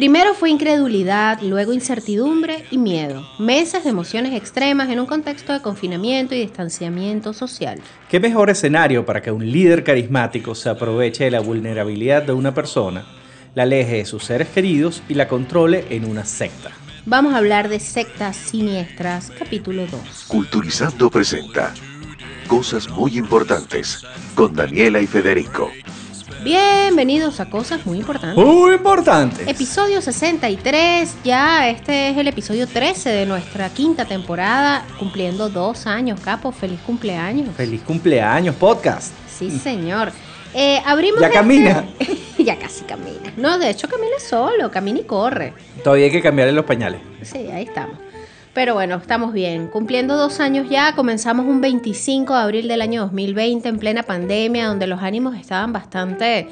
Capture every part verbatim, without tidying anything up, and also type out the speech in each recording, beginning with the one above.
Primero fue incredulidad, luego incertidumbre y miedo. Meses de emociones extremas en un contexto de confinamiento y distanciamiento social. ¿Qué mejor escenario para que un líder carismático se aproveche de la vulnerabilidad de una persona, la aleje de sus seres queridos y la controle en una secta? Vamos a hablar de sectas siniestras, capítulo dos. Culturizando presenta Cosas muy importantes con Daniela y Federico. Bienvenidos a Cosas Muy Importantes. Muy importantes. Episodio sesenta y tres, ya este es el episodio trece de nuestra quinta temporada, cumpliendo dos años, Capo, feliz cumpleaños. Feliz cumpleaños, podcast. Sí, señor. Eh, abrimos Ya este... camina. Ya casi camina. No, de hecho camina solo, camina y corre. Todavía hay que cambiarle los pañales. Sí, ahí estamos. Pero bueno, estamos bien. Cumpliendo dos años ya, comenzamos un veinticinco de abril del año dos mil veinte en plena pandemia, donde los ánimos estaban bastante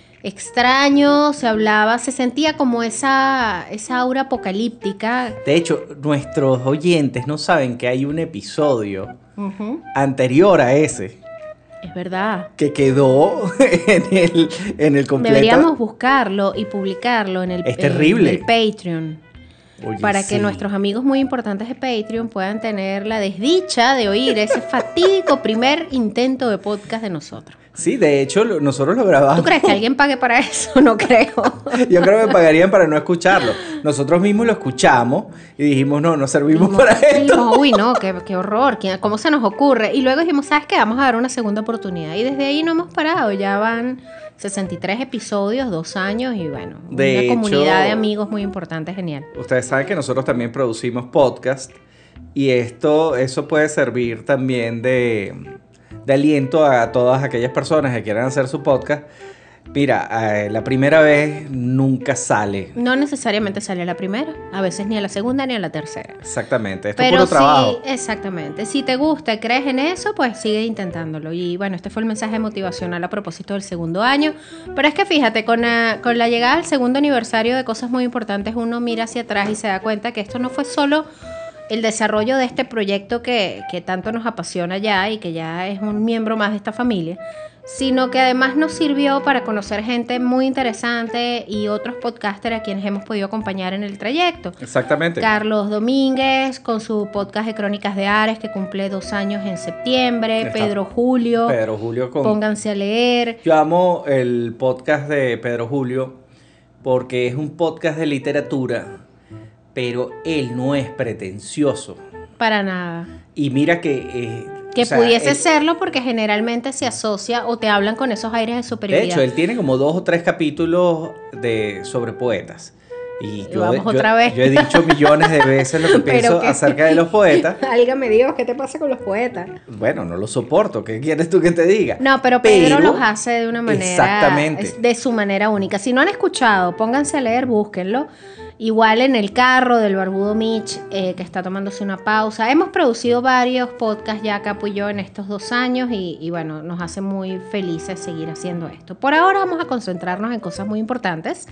extraños, se hablaba, se sentía como esa, esa aura apocalíptica. De hecho, nuestros oyentes no saben que hay un episodio Uh-huh. anterior a ese Es verdad. que quedó en el, en el completo. Deberíamos buscarlo y publicarlo en el, Es terrible. en el Patreon. Oye, Para sí. que nuestros amigos muy importantes de Patreon puedan tener la desdicha de oír ese fatídico primer intento de podcast de nosotros. Sí, de hecho, lo- nosotros lo grabamos. ¿Tú crees que alguien pague para eso? No creo. Yo creo que pagarían para no escucharlo. Nosotros mismos lo escuchamos y dijimos, no, no servimos Dijimos, para esto. dijimos, uy, no, qué, qué horror, ¿qué- ¿cómo se nos ocurre? Y luego dijimos, ¿sabes qué? Vamos a dar una segunda oportunidad. Y desde ahí no hemos parado, ya van sesenta y tres episodios, dos años y bueno, De una hecho, comunidad de amigos muy importante, genial. Ustedes saben que nosotros también producimos podcast y esto, eso puede servir también de, de aliento a todas aquellas personas que quieran hacer su podcast. Mira, eh, la primera vez nunca sale. No necesariamente sale a la primera, a veces ni a la segunda ni a la tercera. Exactamente, esto Pero es puro trabajo. sí, exactamente. Si te gusta, crees en eso, pues sigue intentándolo. Y bueno, este fue el mensaje motivacional a propósito del segundo año. Pero es que fíjate, con la, con la llegada al segundo aniversario de Cosas Muy Importantes, uno mira hacia atrás y se da cuenta que esto no fue solo el desarrollo de este proyecto que, que tanto nos apasiona ya y que ya es un miembro más de esta familia, sino que además nos sirvió para conocer gente muy interesante y otros podcasters a quienes hemos podido acompañar en el trayecto. Exactamente. Carlos Domínguez con su podcast de Crónicas de Ares que cumple dos años en septiembre. Está Pedro Julio, Pedro Julio con... pónganse a leer. Yo amo el podcast de Pedro Julio porque es un podcast de literatura, pero él no es pretencioso. Para nada. Y mira que... eh, Que o sea, pudiese él- serlo porque generalmente se asocia o te hablan con esos aires de De superioridad. hecho, él tiene como dos o tres capítulos de, sobre poetas. Y yo, Vamos yo- otra vez. yo he dicho millones de veces lo que Pero pienso que- acerca de los poetas. Álgame Dios, ¿qué te pasa con los poetas? Bueno, no lo soporto. ¿Qué quieres tú que te diga? No, pero Pedro los hace de una manera, Exactamente. de su manera única. Si no han escuchado, pónganse a leer, búsquenlo. Igual en el carro del barbudo Mitch, eh, que está tomándose una pausa. Hemos producido varios podcasts ya, Capo y yo, en estos dos años y, y bueno, nos hace muy felices seguir haciendo esto. Por ahora vamos a concentrarnos en cosas muy importantes.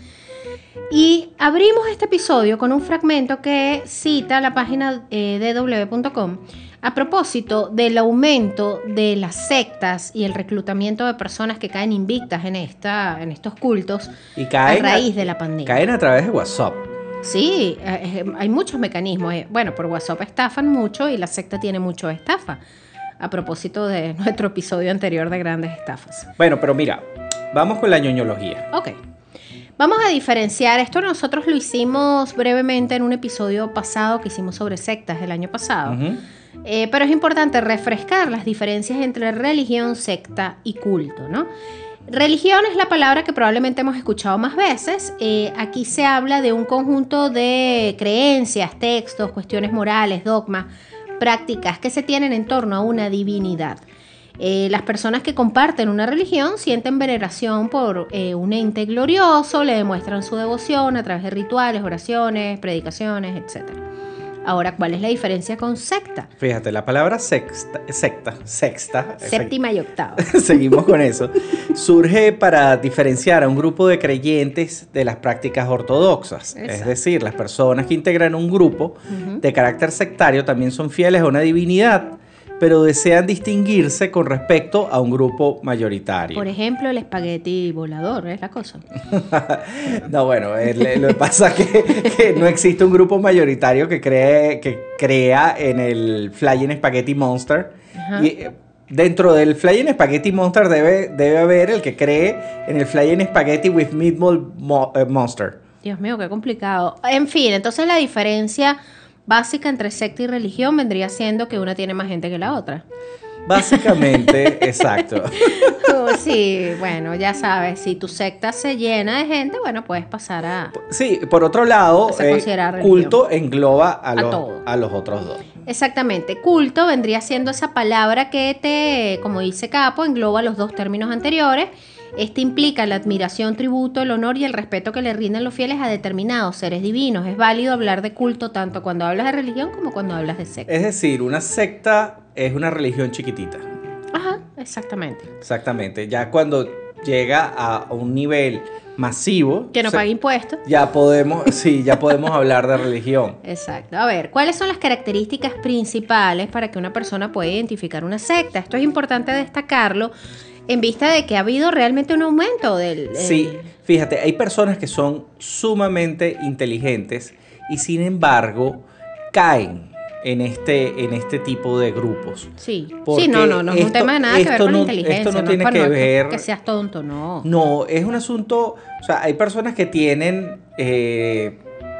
Y abrimos este episodio con un fragmento que cita la página eh, d w punto com a propósito del aumento de las sectas y el reclutamiento de personas que caen invictas en, esta, en estos cultos Y caen a raíz de la pandemia. Caen a través de WhatsApp. Sí, eh, eh, hay muchos mecanismos. eh. Bueno, por WhatsApp estafan mucho y la secta tiene mucho de estafa. A propósito de nuestro episodio anterior de grandes estafas. Bueno, pero mira, vamos con la ñoñología. Ok. Vamos a diferenciar, esto nosotros lo hicimos brevemente en un episodio pasado que hicimos sobre sectas el año pasado, Ujú. eh, pero es importante refrescar las diferencias entre religión, secta y culto, ¿no? Religión es la palabra que probablemente hemos escuchado más veces. Eh, aquí se habla de un conjunto de creencias, textos, cuestiones morales, dogmas, prácticas que se tienen en torno a una divinidad. Eh, las personas que comparten una religión sienten veneración por eh, un ente glorioso, le demuestran su devoción a través de rituales, oraciones, predicaciones, etcétera. Ahora, ¿cuál es la diferencia con secta? Fíjate, la palabra sexta, secta, sexta, Séptima y octava. seguimos con eso, surge para diferenciar a un grupo de creyentes de las prácticas ortodoxas. Exacto. Es decir, las personas que integran un grupo Ujú. de carácter sectario también son fieles a una divinidad, pero desean distinguirse con respecto a un grupo mayoritario. Por ejemplo, el espagueti volador, es la cosa. No, bueno, el, lo que pasa es que, que no existe un grupo mayoritario que, cree, que crea en el Flying Spaghetti Monster. Ajá. Y dentro del Flying Spaghetti Monster debe, debe haber el que cree en el Flying Spaghetti with Meatball Mo- uh, Monster. Dios mío, qué complicado. En fin, entonces la diferencia básica entre secta y religión vendría siendo que una tiene más gente que la otra. Básicamente, exacto. Sí, bueno, ya sabes, si tu secta se llena de gente, bueno, puedes pasar a... Sí, por otro lado, eh, culto engloba a, a, los, todo. a los otros dos. Exactamente, culto vendría siendo esa palabra que te, como dice Capo, engloba los dos términos anteriores. Este implica la admiración, tributo, el honor y el respeto que le rinden los fieles a determinados seres divinos. Es válido hablar de culto tanto cuando hablas de religión como cuando hablas de secta. Es decir, una secta es una religión chiquitita. Ajá, exactamente. Exactamente. Ya cuando llega a un nivel masivo... Que no se, pague impuestos. Ya podemos, sí, ya podemos hablar de religión. Exacto. A ver, ¿cuáles son las características principales para que una persona pueda identificar una secta? Esto es importante destacarlo en vista de que ha habido realmente un aumento del... El... Sí, fíjate, hay personas que son sumamente inteligentes y sin embargo caen en este, en este tipo de grupos. Sí, sí, no, no, no es esto, un tema de nada que ver con no, la inteligencia. Esto no, no tiene es que no, ver... Que seas tonto, no. No, es un asunto... O sea, hay personas que tienen eh,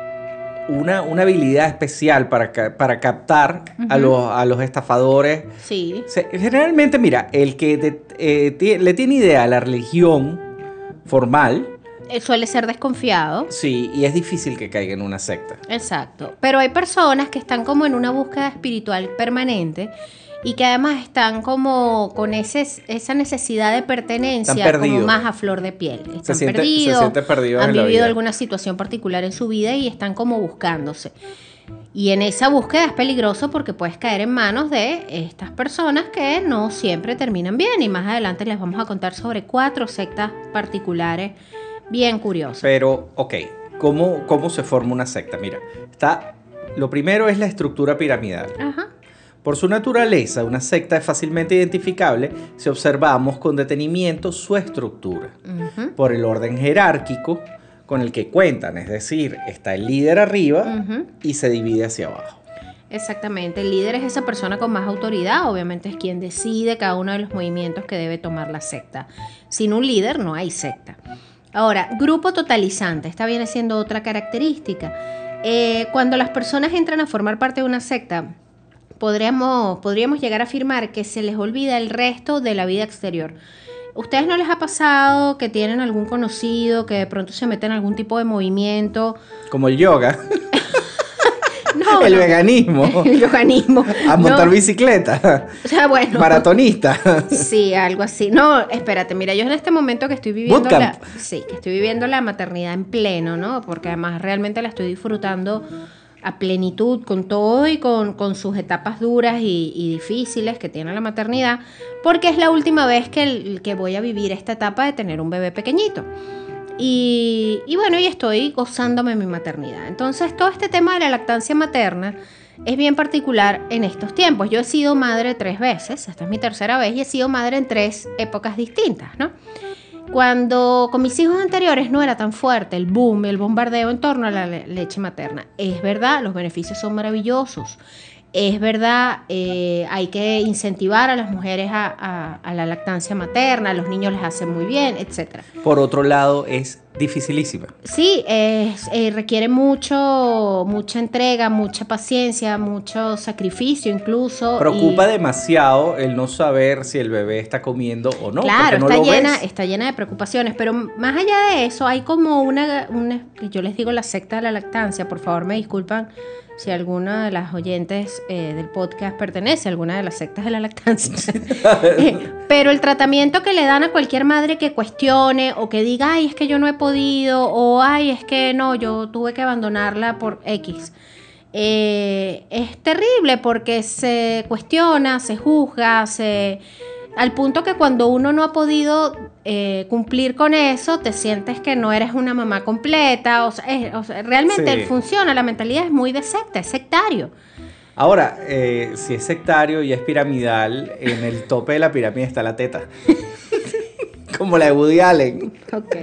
una, una habilidad especial para, para captar uh-huh. a, los, a los estafadores. Sí. Se, generalmente, mira, el que de, eh, t- le tiene idea a la religión formal... Suele ser desconfiado. Sí, y es difícil que caiga en una secta. Exacto. Pero hay personas que están como en una búsqueda espiritual permanente y que además están como con ese, esa necesidad de pertenencia como más a flor de piel. Están se siente, perdidos, se siente perdido han en la vivido vida. alguna situación particular en su vida y están como buscándose. Y en esa búsqueda es peligroso porque puedes caer en manos de estas personas que no siempre terminan bien. Y más adelante les vamos a contar sobre cuatro sectas particulares bien curiosas. Pero, ok, ¿cómo, cómo se forma una secta? Mira, está, lo primero es la estructura piramidal. Ajá. Por su naturaleza, una secta es fácilmente identificable si observamos con detenimiento su estructura. Uh-huh. Por el orden jerárquico con el que cuentan, es decir, está el líder arriba uh-huh. y se divide hacia abajo. Exactamente, el líder es esa persona con más autoridad, obviamente es quien decide cada uno de los movimientos que debe tomar la secta. Sin un líder no hay secta. Ahora, grupo totalizante, esta viene siendo otra característica. Eh, cuando las personas entran a formar parte de una secta, podríamos, podríamos llegar a afirmar que se les olvida el resto de la vida exterior. ¿Ustedes no les ha pasado que tienen algún conocido que de pronto se mete en algún tipo de movimiento? Como el yoga. No, el no. veganismo. El veganismo. A montar no. bicicleta. O sea, bueno. Maratonista. Sí, algo así. No, espérate, mira, yo en este momento que estoy viviendo la, sí, que estoy viviendo la maternidad en pleno, ¿no? Porque además realmente la estoy disfrutando a plenitud con todo y con, con sus etapas duras y, y difíciles que tiene la maternidad, porque es la última vez que, el, que voy a vivir esta etapa de tener un bebé pequeñito. Y, y bueno, y estoy gozándome mi maternidad. Entonces, todo este tema de la lactancia materna es bien particular en estos tiempos. Yo he sido madre tres veces, esta es mi tercera vez, y he sido madre en tres épocas distintas, ¿no? Cuando con mis hijos anteriores no era tan fuerte el boom, el bombardeo en torno a la le- leche materna. Es verdad, los beneficios son maravillosos. Es verdad, eh, hay que incentivar a las mujeres a, a, a la lactancia materna, a los niños les hace muy bien, etcétera. Por otro lado, es dificilísima. Sí, es, eh, requiere mucho, mucha entrega, mucha paciencia, mucho sacrificio incluso. Preocupa y... demasiado el no saber si el bebé está comiendo o no. Claro, no está, lo llena, ves. está llena de preocupaciones, pero más allá de eso hay como una, una, yo les digo la secta de la lactancia, por favor me disculpan si alguna de las oyentes eh, del podcast pertenece a alguna de las sectas de la lactancia. eh, pero el tratamiento que le dan a cualquier madre que cuestione o que diga, ay, es que yo no he podido, o ay, es que no, yo tuve que abandonarla por X. Eh, es terrible porque se cuestiona, se juzga, se... al punto que cuando uno no ha podido eh, cumplir con eso, te sientes que no eres una mamá completa. O sea, es, o sea realmente Sí. funciona, la mentalidad es muy de secta, es sectario. Ahora, eh, si es sectario y es piramidal, en el tope de la pirámide está la teta. Como la de Woody Allen. Ok.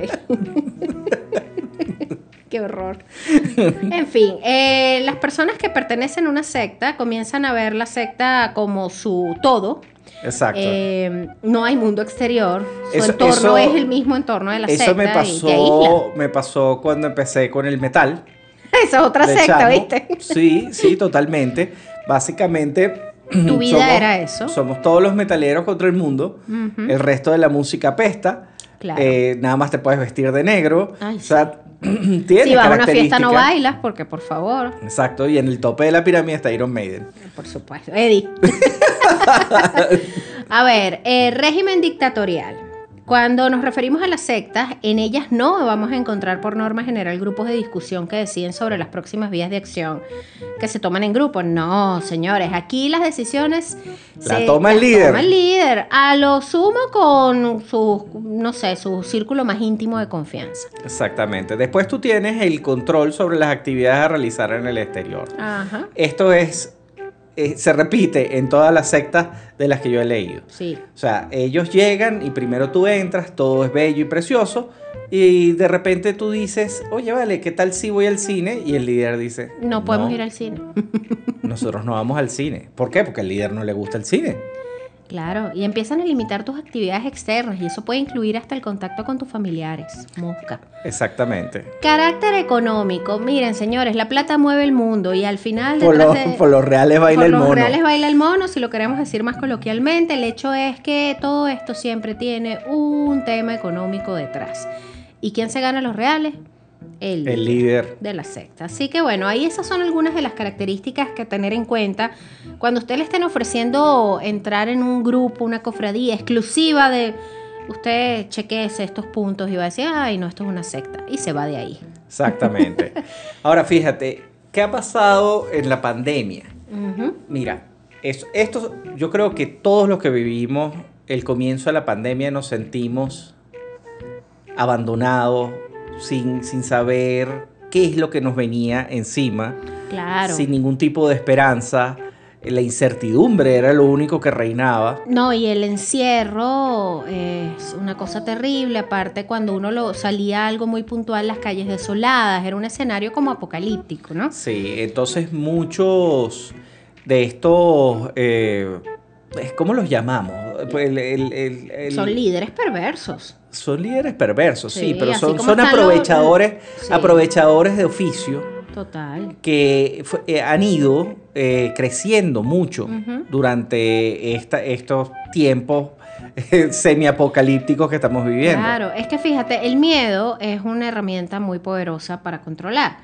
Qué horror. En fin, eh, las personas que pertenecen a una secta comienzan a ver la secta como su todo. Exacto. Eh, no hay mundo exterior. Su Eso- entorno eso- es el mismo entorno de la secta. Eso me y te aísla. pasó, me pasó cuando empecé con el metal. Esa es otra de secta, chamo. ¿viste? Sí, sí, totalmente. Básicamente. Tu vida era eso. Somos todos los metaleros contra el mundo. Ujú. El resto de la música apesta. Claro. Eh, nada más te puedes vestir de negro. Ay, o sea, tiene Si vas a una fiesta no características. bailas, porque por favor, Exacto, y en el tope de la pirámide está Iron Maiden. por supuesto. Eddie. A ver, eh, régimen dictatorial. Cuando nos referimos a las sectas, en ellas no vamos a encontrar por norma general grupos de discusión que deciden sobre las próximas vías de acción que se toman en grupo. No, señores, aquí las decisiones La toma el líder. toma el líder, a lo sumo con su, no sé, su círculo más íntimo de confianza. Exactamente. Después tú tienes el control sobre las actividades a realizar en el exterior. Ajá, Esto es, eh, se repite en todas las sectas de las que yo he leído. sí. O sea, ellos llegan y primero tú entras, todo es bello y precioso, y de repente tú dices, oye, vale, ¿qué tal si voy al cine? Y el líder dice, No podemos ir al cine. nosotros no vamos al cine. ¿Por qué? Porque al líder no le gusta el cine. Claro, y empiezan a limitar tus actividades externas y eso puede incluir hasta el contacto con tus familiares. Mosca. Exactamente. Carácter económico. Miren, señores, la plata mueve el mundo y al final Por, detrás los- de- por los reales baila por el los mono. reales baila el mono, si lo queremos decir más coloquialmente. El hecho es que todo esto siempre tiene un tema económico detrás. ¿Y quién se gana los reales? El, El líder. de la secta. Así que bueno, ahí esas son algunas de las características que tener en cuenta cuando usted le estén ofreciendo entrar en un grupo, una cofradía exclusiva de usted chequeese estos puntos y va a decir, ay no, esto es una secta y se va de ahí. Exactamente. Ahora fíjate, ¿qué ha pasado en la pandemia? Ujú. Mira, es- esto, yo creo que todos los que vivimos el comienzo de la pandemia nos sentimos abandonados, sin, sin saber qué es lo que nos venía encima, Claro. sin ningún tipo de esperanza. La incertidumbre era lo único que reinaba. No, y el encierro es una cosa terrible, aparte cuando uno lo salía algo muy puntual, las calles desoladas, era un escenario como apocalíptico, ¿no? Sí, entonces muchos de estos, eh, ¿cómo los llamamos? El- el- el- el- Son líderes perversos. Son líderes perversos, sí, Sí, pero así son, como son están los- aprovechadores, sí. aprovechadores de oficio Total. que fue- eh, han ido eh, creciendo mucho Ujú. durante esta, estos tiempos eh, semiapocalípticos que estamos viviendo. Claro, es que fíjate, el miedo es una herramienta muy poderosa para controlar.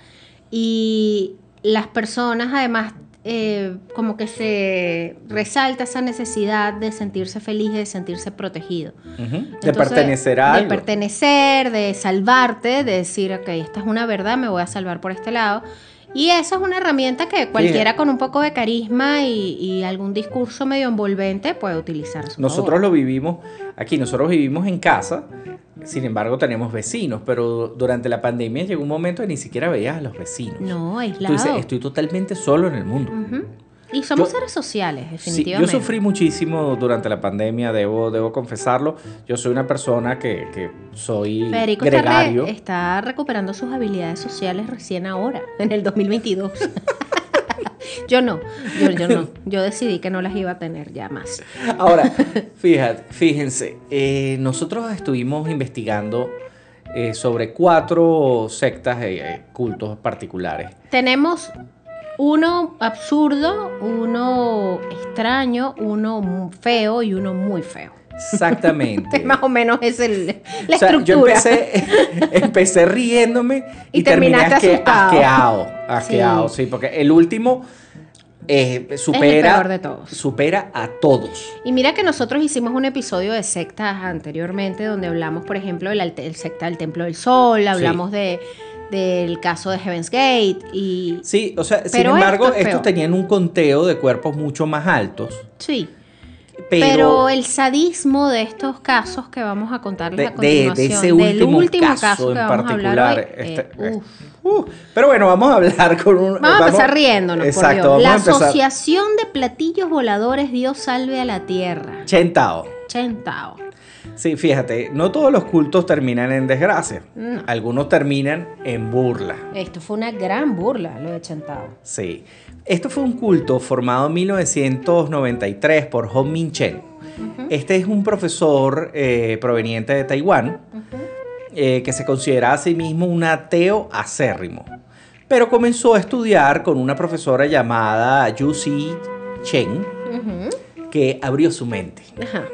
Y las personas además eh, como que se resalta esa necesidad de sentirse feliz, de sentirse protegido. Ujú. De Entonces, pertenecer a de algo. pertenecer, de salvarte, de decir, ok, esta es una verdad, me voy a salvar por este lado. Y eso es una herramienta que cualquiera con un poco de carisma y, y algún discurso medio envolvente puede utilizar a su Nosotros favor. lo vivimos aquí, nosotros vivimos en casa, sin embargo tenemos vecinos, pero durante la pandemia llegó un momento que ni siquiera veías a los vecinos. No, Tú aislado. dices, estoy totalmente solo en el mundo. Ujú. Y somos Yo- seres sociales, Sí, definitivamente. yo sufrí muchísimo durante la pandemia, debo, debo confesarlo. Yo soy una persona que, que soy Federico está, gregario. re- está recuperando sus habilidades sociales recién ahora, en el dos mil veintidós. Yo no, yo, yo no. Yo decidí que no las iba a tener ya más. Ahora, fíjate, fíjense, eh, nosotros estuvimos investigando eh, sobre cuatro sectas y eh, cultos particulares. Tenemos uno absurdo, uno extraño, uno mu- feo y uno muy feo. Exactamente. Más o menos es el, la O sea, estructura. yo empecé, empecé riéndome y, Y terminé terminaste asque- asustado. asqueado. Asqueado, sí. porque el último eh, supera, peor de todos. supera a todos. Y mira que nosotros hicimos un episodio de sectas anteriormente donde hablamos, por ejemplo, del alte- el secta del Templo del Sol, hablamos de, del caso de Heaven's Gate y Sí, o sea, sin Pero embargo, esto es estos peor. tenían un conteo de cuerpos mucho más altos. sí, Pero, Pero el sadismo de estos casos que vamos a contarles de, a continuación, de, de ese del último, último caso, caso que en vamos a hablar particular. hoy, Este, eh, uf. uh, pero bueno, vamos a hablar con un... Vamos a empezar riéndonos, exacto, por Dios. La vamos a empezar. Asociación de Platillos Voladores Dios salve a la tierra. Chentao. Chentao. Sí, fíjate, no todos los cultos terminan en desgracia. No. Algunos terminan en burla. Esto fue una gran burla, lo de Chentao. Sí. Esto fue un culto formado en mil novecientos noventa y tres por Hong Min Chen. Uh-huh. Este es un profesor eh, proveniente de Taiwán, uh-huh. eh, que se considera a sí mismo un ateo acérrimo. Pero comenzó a estudiar con una profesora llamada Yu Si Chen, uh-huh. que abrió su mente. Ajá.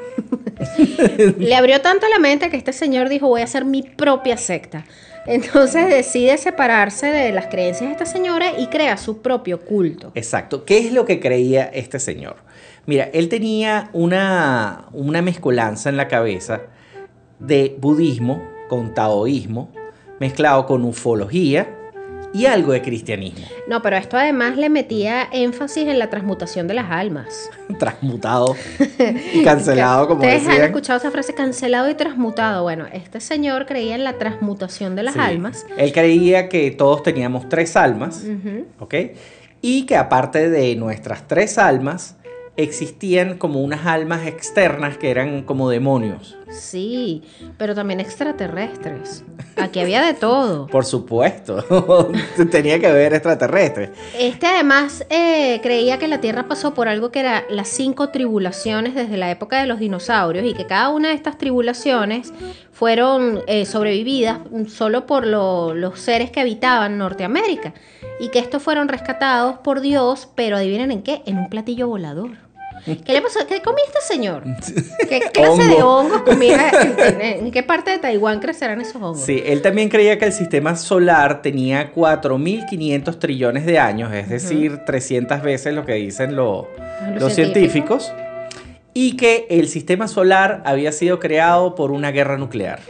Le abrió tanto la mente que este señor dijo, voy a hacer mi propia secta. Entonces decide separarse de las creencias de esta señora y crea su propio culto. Exacto. ¿Qué es lo que creía este señor? Mira, él tenía una, una mezcolanza en la cabeza de budismo con taoísmo, mezclado con ufología y algo de cristianismo. No, pero esto además le metía énfasis en la transmutación de las almas. Transmutado y cancelado, como Ustedes decían. han escuchado esa frase, cancelado y transmutado. Bueno, este señor creía en la transmutación de las Sí. almas. Él creía que todos teníamos tres almas, Uh-huh. ¿ok? Y que aparte de nuestras tres almas, existían como unas almas externas que eran como demonios. Sí, pero también extraterrestres. Aquí había de todo. Por supuesto, tenía que haber extraterrestres. Este además eh, creía que la Tierra pasó por algo que era las cinco tribulaciones desde la época de los dinosaurios y que cada una de estas tribulaciones fueron eh, sobrevividas solo por lo, los seres que habitaban Norteamérica y que estos fueron rescatados por Dios, pero adivinen en qué, en un platillo volador. ¿Qué le pasó? ¿Qué comía este señor? ¿Qué clase Hongo. de hongos comía? ¿En, en, en qué parte de Taiwán crecerán esos hongos? Sí, él también creía que el sistema solar tenía cuatro mil quinientos trillones de años, es decir, uh-huh. trescientas veces lo que dicen lo, los, los científicos. científicos, y que el sistema solar había sido creado por una guerra nuclear.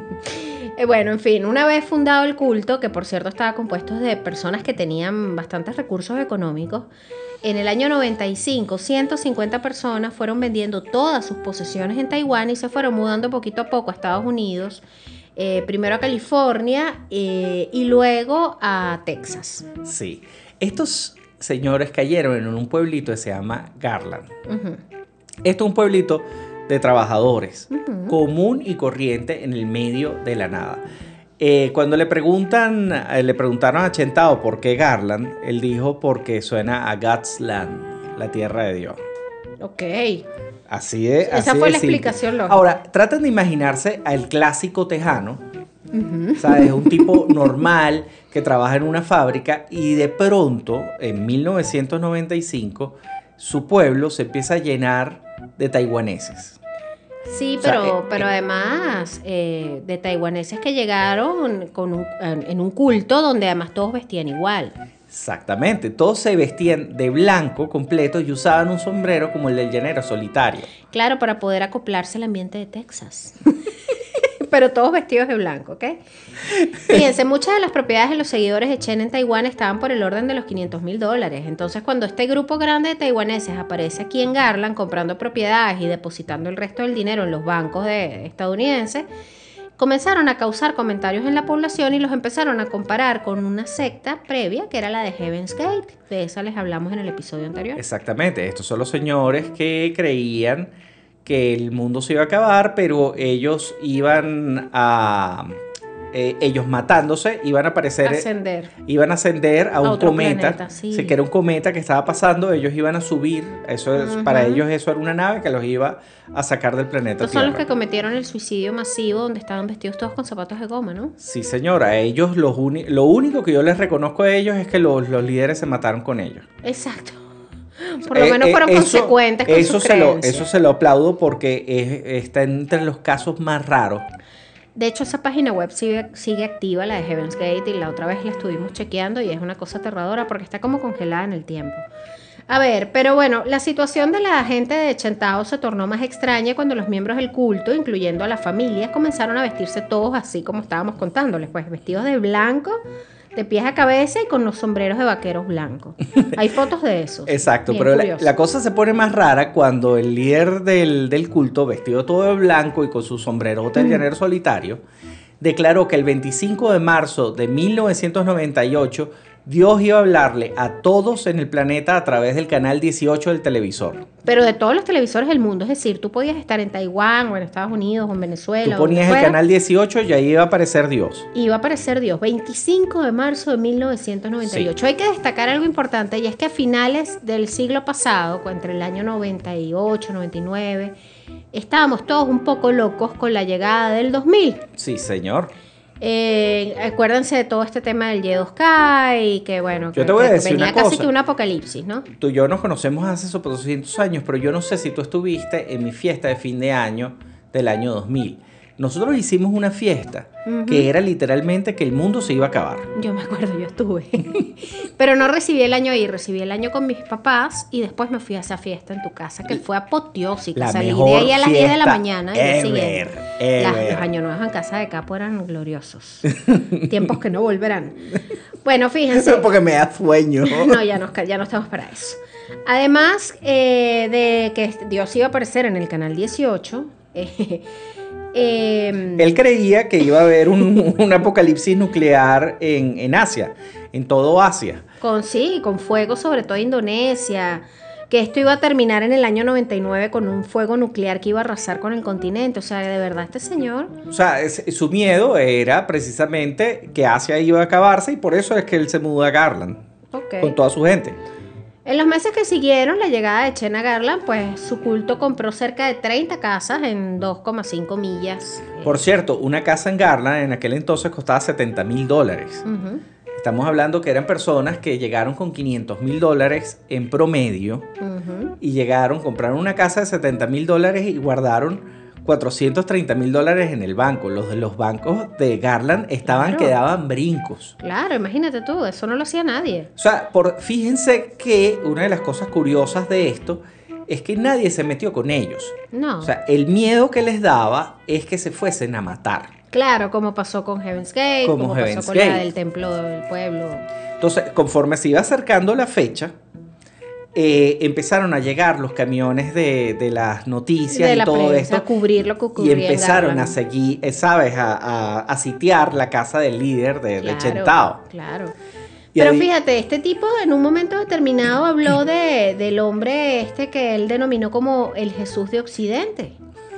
Bueno, en fin, una vez fundado el culto, que por cierto estaba compuesto de personas que tenían bastantes recursos económicos, en el año noventa y cinco, ciento cincuenta personas fueron vendiendo todas sus posesiones en Taiwán y se fueron mudando poquito a poco a Estados Unidos, eh, primero a California eh, y luego a Texas. Sí, estos señores cayeron en un pueblito que se llama Garland. Uh-huh. Esto es un pueblito de trabajadores, uh-huh. común y corriente en el medio de la nada. Eh, cuando le preguntan, eh, le preguntaron a Chentao por qué Garland, él dijo porque suena a God's Land, la tierra de Dios. Ok. Así de Esa así fue de la simple. explicación lógica. Ahora, traten de imaginarse al clásico tejano, uh-huh. ¿sabes? Un tipo normal que trabaja en una fábrica y de pronto, en mil novecientos noventa y cinco, su pueblo se empieza a llenar de taiwaneses. Sí, pero, o sea, eh, pero además eh, de taiwaneses que llegaron con un, en un culto donde además todos vestían igual. Exactamente, todos se vestían de blanco completo y usaban un sombrero como el del llanero solitario. Claro, para poder acoplarse al ambiente de Texas. Pero todos vestidos de blanco, ¿ok? Fíjense, muchas de las propiedades de los seguidores de Chen en Taiwán estaban por el orden de los quinientos mil dólares. Entonces, cuando este grupo grande de taiwaneses aparece aquí en Garland comprando propiedades y depositando el resto del dinero en los bancos de estadounidenses, comenzaron a causar comentarios en la población y los empezaron a comparar con una secta previa que era la de Heaven's Gate. De esa les hablamos en el episodio anterior. Exactamente, estos son los señores que creían que el mundo se iba a acabar, pero ellos iban a... Eh, ellos matándose, iban a aparecer... Ascender. Iban a ascender a, a un cometa. Planeta, sí. Sí, que era un cometa que estaba pasando, ellos iban a subir. Eso es, uh-huh. Para ellos eso era una nave que los iba a sacar del planeta Estos Tierra. son los que cometieron el suicidio masivo donde estaban vestidos todos con zapatos de goma, ¿no? Sí, señora. Ellos, los uni- lo único que yo les reconozco a ellos es que los, los líderes se mataron con ellos. Exacto. Por lo menos fueron eh, eh, eso, consecuentes con eso sus se creencias. Lo, eso se lo aplaudo porque es, está entre los casos más raros. De hecho, esa página web sigue, sigue activa, la de Heaven's Gate, y la otra vez la estuvimos chequeando y es una cosa aterradora porque está como congelada en el tiempo. A ver, pero bueno, la situación de la gente de Chentao se tornó más extraña cuando los miembros del culto, incluyendo a las familias, comenzaron a vestirse todos así como estábamos contándoles, pues vestidos de blanco, de pies a cabeza y con los sombreros de vaqueros blancos. Hay fotos de esos. Exacto, Bien pero la, curioso. la cosa se pone más rara cuando el líder del, del culto, vestido todo de blanco y con su sombrerote del Mm. llanero solitario, declaró que el veinticinco de marzo de mil novecientos noventa y ocho Dios iba a hablarle a todos en el planeta a través del canal dieciocho del televisor. Pero de todos los televisores del mundo, es decir, tú podías estar en Taiwán o en Estados Unidos o en Venezuela. Tú ponías donde el fuera, canal dieciocho y ahí iba a aparecer Dios. y iba a aparecer Dios. veinticinco de marzo de mil novecientos noventa y ocho. Sí. Hay que destacar algo importante y es que a finales del siglo pasado, entre el año noventa y ocho, noventa y nueve, estábamos todos un poco locos con la llegada del dos mil. Sí, señor. Eh, acuérdense de todo este tema del Y dos K y que bueno, Yo que, te voy a que decir venía una casi cosa. que un apocalipsis, ¿no? Tú y yo nos conocemos hace sobre doscientos años, pero yo no sé si tú estuviste en mi fiesta de fin de año del año dos mil. Nosotros hicimos una fiesta Ujú. que era literalmente que el mundo se iba a acabar. Yo me acuerdo, yo estuve. Pero no recibí el año ahí, recibí el año con mis papás y después me fui a esa fiesta en tu casa que fue apoteósica. La Salí de mejor ahí a las diez de la fiesta mañana y el ever, siguiente. Las- ever. los años nuevos en casa de Capo eran gloriosos. Tiempos que no volverán. Bueno, fíjense. Porque me da sueño. No, ya no, ya no estamos para eso. Además eh, de que Dios iba a aparecer en el canal dieciocho, eh, eh, Él creía que iba a haber un, un apocalipsis nuclear en, en Asia, en todo Asia. con sí, con fuego sobre todo Indonesia, que esto iba a terminar en el año noventa y nueve con un fuego nuclear que iba a arrasar con el continente. O sea, de verdad este señor... O sea, es- su miedo era precisamente que Asia iba a acabarse y por eso es que él se mudó a Garland Ok. con toda su gente. En los meses que siguieron la llegada de Chena Garland, pues su culto compró cerca de treinta casas en dos coma cinco millas. Por cierto, una casa en Garland en aquel entonces costaba setenta mil dólares. Ujú, Estamos hablando que eran personas que llegaron con quinientos mil dólares en promedio ujú. y llegaron, compraron una casa de setenta mil dólares y guardaron cuatrocientos treinta mil dólares en el banco. Los de los bancos de Garland estaban Claro. que daban brincos. Claro, imagínate tú, eso no lo hacía nadie. O sea, por, fíjense que una de las cosas curiosas de esto es que nadie se metió con ellos. No. O sea, el miedo que les daba es que se fuesen a matar. Claro, como pasó con Heaven's Gate, Como como, Heaven's pasó con Gate. la del templo del pueblo. Entonces, conforme se iba acercando la fecha, eh, empezaron a llegar los camiones de, de las noticias de y la todo prensa, a esto. cubrir lo que Y ocurría en empezaron a Garland. seguir, eh, ¿sabes? A, a- a sitiar la casa del líder de, de Claro, Chentao. Claro. Y Pero ahí- fíjate, este tipo en un momento determinado habló de, del hombre este que él denominó como el Jesús de Occidente.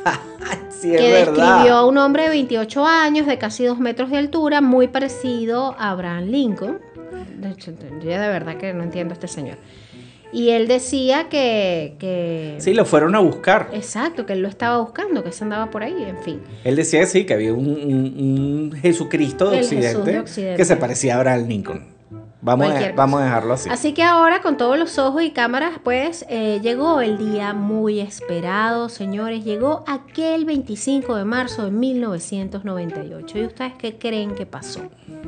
Sí, es Que verdad. describió a un hombre de veintiocho años, de casi dos metros de altura, muy parecido a Abraham Lincoln. De hecho, yo de verdad que no entiendo a este señor. Y él decía que... que Sí, lo fueron a buscar. Exacto, que él lo estaba buscando, que se andaba por ahí, en fin. Él decía que sí, que había un, un- un Jesucristo de El Jesús Occidente, de Occidente. que se parecía a Abraham Lincoln. Vamos, a, Cualquier vamos a cosa. dejarlo así. Así que ahora, con todos los ojos y cámaras, pues eh, llegó el día muy esperado, señores. Llegó aquel veinticinco de marzo de mil novecientos noventa y ocho. ¿Y ustedes qué creen que pasó?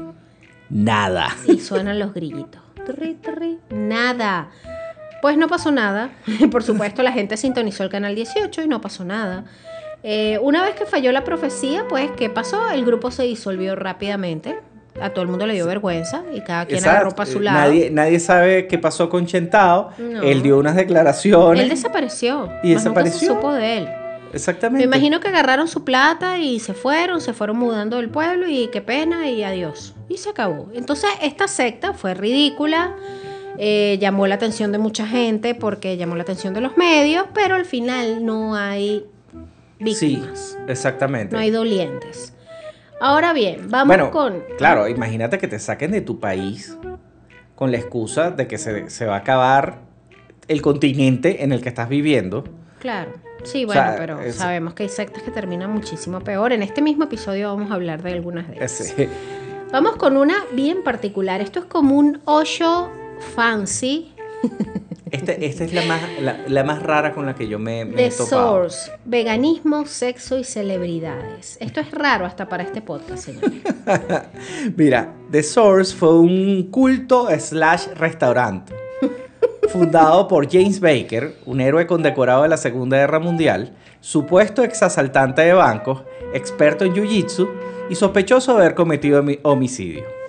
Nada. Y suenan los grillitos. Turri, turri. Nada. Pues no pasó nada. Por supuesto, la gente sintonizó el canal dieciocho y no pasó nada. Eh, una vez que falló la profecía, pues, ¿qué pasó? El grupo se disolvió rápidamente. A todo el mundo le dio vergüenza y cada quien Exacto. agarró para su Eh, lado. Nadie, nadie sabe qué pasó con Chentao. No. Él dio unas declaraciones. Él desapareció. Y Más nunca se desapareció. supo de él. Exactamente. Me imagino que agarraron su plata y se fueron, se fueron mudando del pueblo y qué pena y adiós. Y se acabó. Entonces esta secta fue ridícula, eh, llamó la atención de mucha gente porque llamó la atención de los medios, pero al final no hay víctimas, Sí, exactamente. no hay dolientes. Ahora bien, vamos bueno, con... claro, imagínate que te saquen de tu país con la excusa de que se, se va a acabar el continente en el que estás viviendo. Claro, sí, O bueno, sea, pero es- sabemos que hay sectas que terminan muchísimo peor. En este mismo episodio vamos a hablar de algunas de ellas. Ese- Vamos con una bien particular. Esto es como un Osho fancy Este, esta es la más, la, la más rara con la que yo me, me de he topado. Source. Veganismo, sexo y celebridades. Esto es raro hasta para este podcast, señores. Mira, The Source fue un culto slash restaurante fundado por James Baker, un héroe condecorado de la Segunda Guerra Mundial, supuesto exasaltante de bancos, experto en jiu-jitsu y sospechoso de haber cometido homi- homicidio.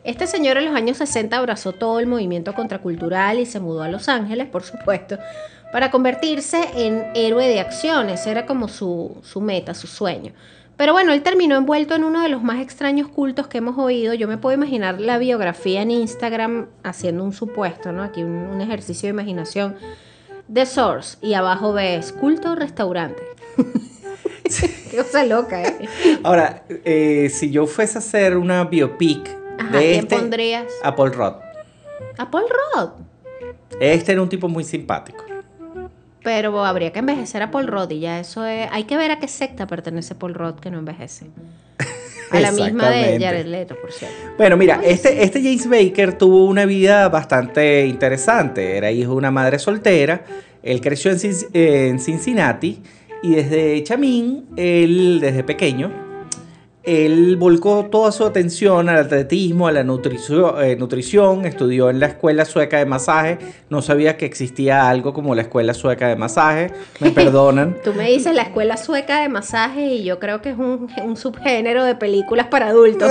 Este señor en los años sesenta abrazó todo el movimiento contracultural y se mudó a Los Ángeles, por supuesto, para convertirse en héroe de acción. Ese era como su, su meta, su sueño. Pero bueno, él terminó envuelto en uno de los más extraños cultos que hemos oído. Yo me puedo imaginar la biografía en Instagram haciendo un supuesto, ¿no? Aquí un, un ejercicio de imaginación. The Source, y abajo ves culto restaurante. Qué cosa loca, ¿eh? Ahora, eh, si yo fuese a hacer una biopic Ajá, de ¿quién este, pondrías? a Paul Rudd. A Paul Rudd. Este era un tipo muy simpático. Pero habría que envejecer a Paul Rudd y ya eso es... Hay que ver a qué secta pertenece Paul Rudd que no envejece. A la misma de Jared Leto, por cierto. Bueno, mira, Oye, este, sí. este James Baker tuvo una vida bastante interesante. Era hijo de una madre soltera. Él creció en, Cin- en Cincinnati y desde chamín, él desde pequeño, él volcó toda su atención al atletismo, a la nutricio- eh, nutrición, estudió en la escuela sueca de masaje, no sabía que existía algo como la escuela sueca de masaje, me perdonan. Tú me dices la escuela sueca de masaje y yo creo que es un, un subgénero de películas para adultos.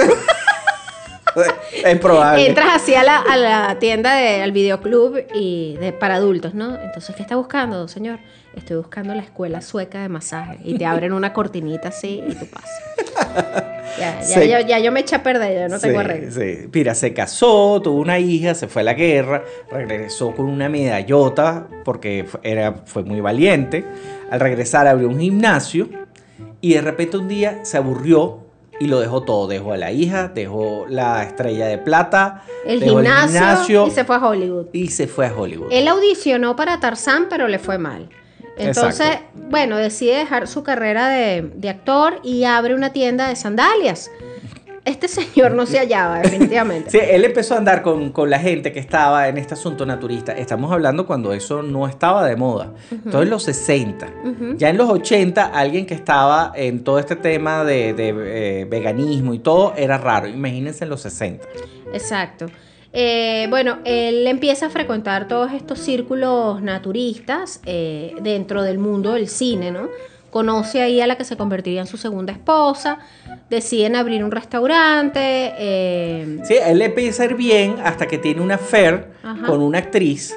Es probable. Entras así a la, a la tienda, de, al videoclub y de, para adultos, ¿no? Entonces, ¿qué está buscando, señor? Estoy buscando la escuela sueca de masaje. Y te abren una cortinita así y tú pasas. Ya, ya, Se- ya, ya yo me eché a perder, ya no tengo Sí, arreglo. sí. Mira, se casó, tuvo una hija, se fue a la guerra, regresó con una medallota porque fu- era, fue muy valiente. Al regresar abrió un gimnasio y de repente un día se aburrió y lo dejó todo. Dejó a la hija, dejó la estrella de plata, El dejó gimnasio, el gimnasio y se fue a Hollywood. y se fue a Hollywood. Él audicionó para Tarzán, pero le fue mal. Entonces, Exacto. bueno, decide dejar su carrera de, de actor y abre una tienda de sandalias. Este señor no se hallaba, definitivamente. Sí, él empezó a andar con, con la gente que estaba en este asunto naturista. Estamos hablando cuando eso no estaba de moda. Entonces, en los sesenta. Ujú. Ya en los ochenta, alguien que estaba en todo este tema de, de, eh, veganismo y todo era raro. Imagínense en los sesenta. Exacto. Eh, bueno, él empieza a frecuentar todos estos círculos naturistas eh, dentro del mundo del cine, ¿no? Conoce ahí a la que se convertiría en su segunda esposa, deciden abrir un restaurante. eh, Sí, él le empieza a ir bien hasta que tiene una affair Ajá. con una actriz.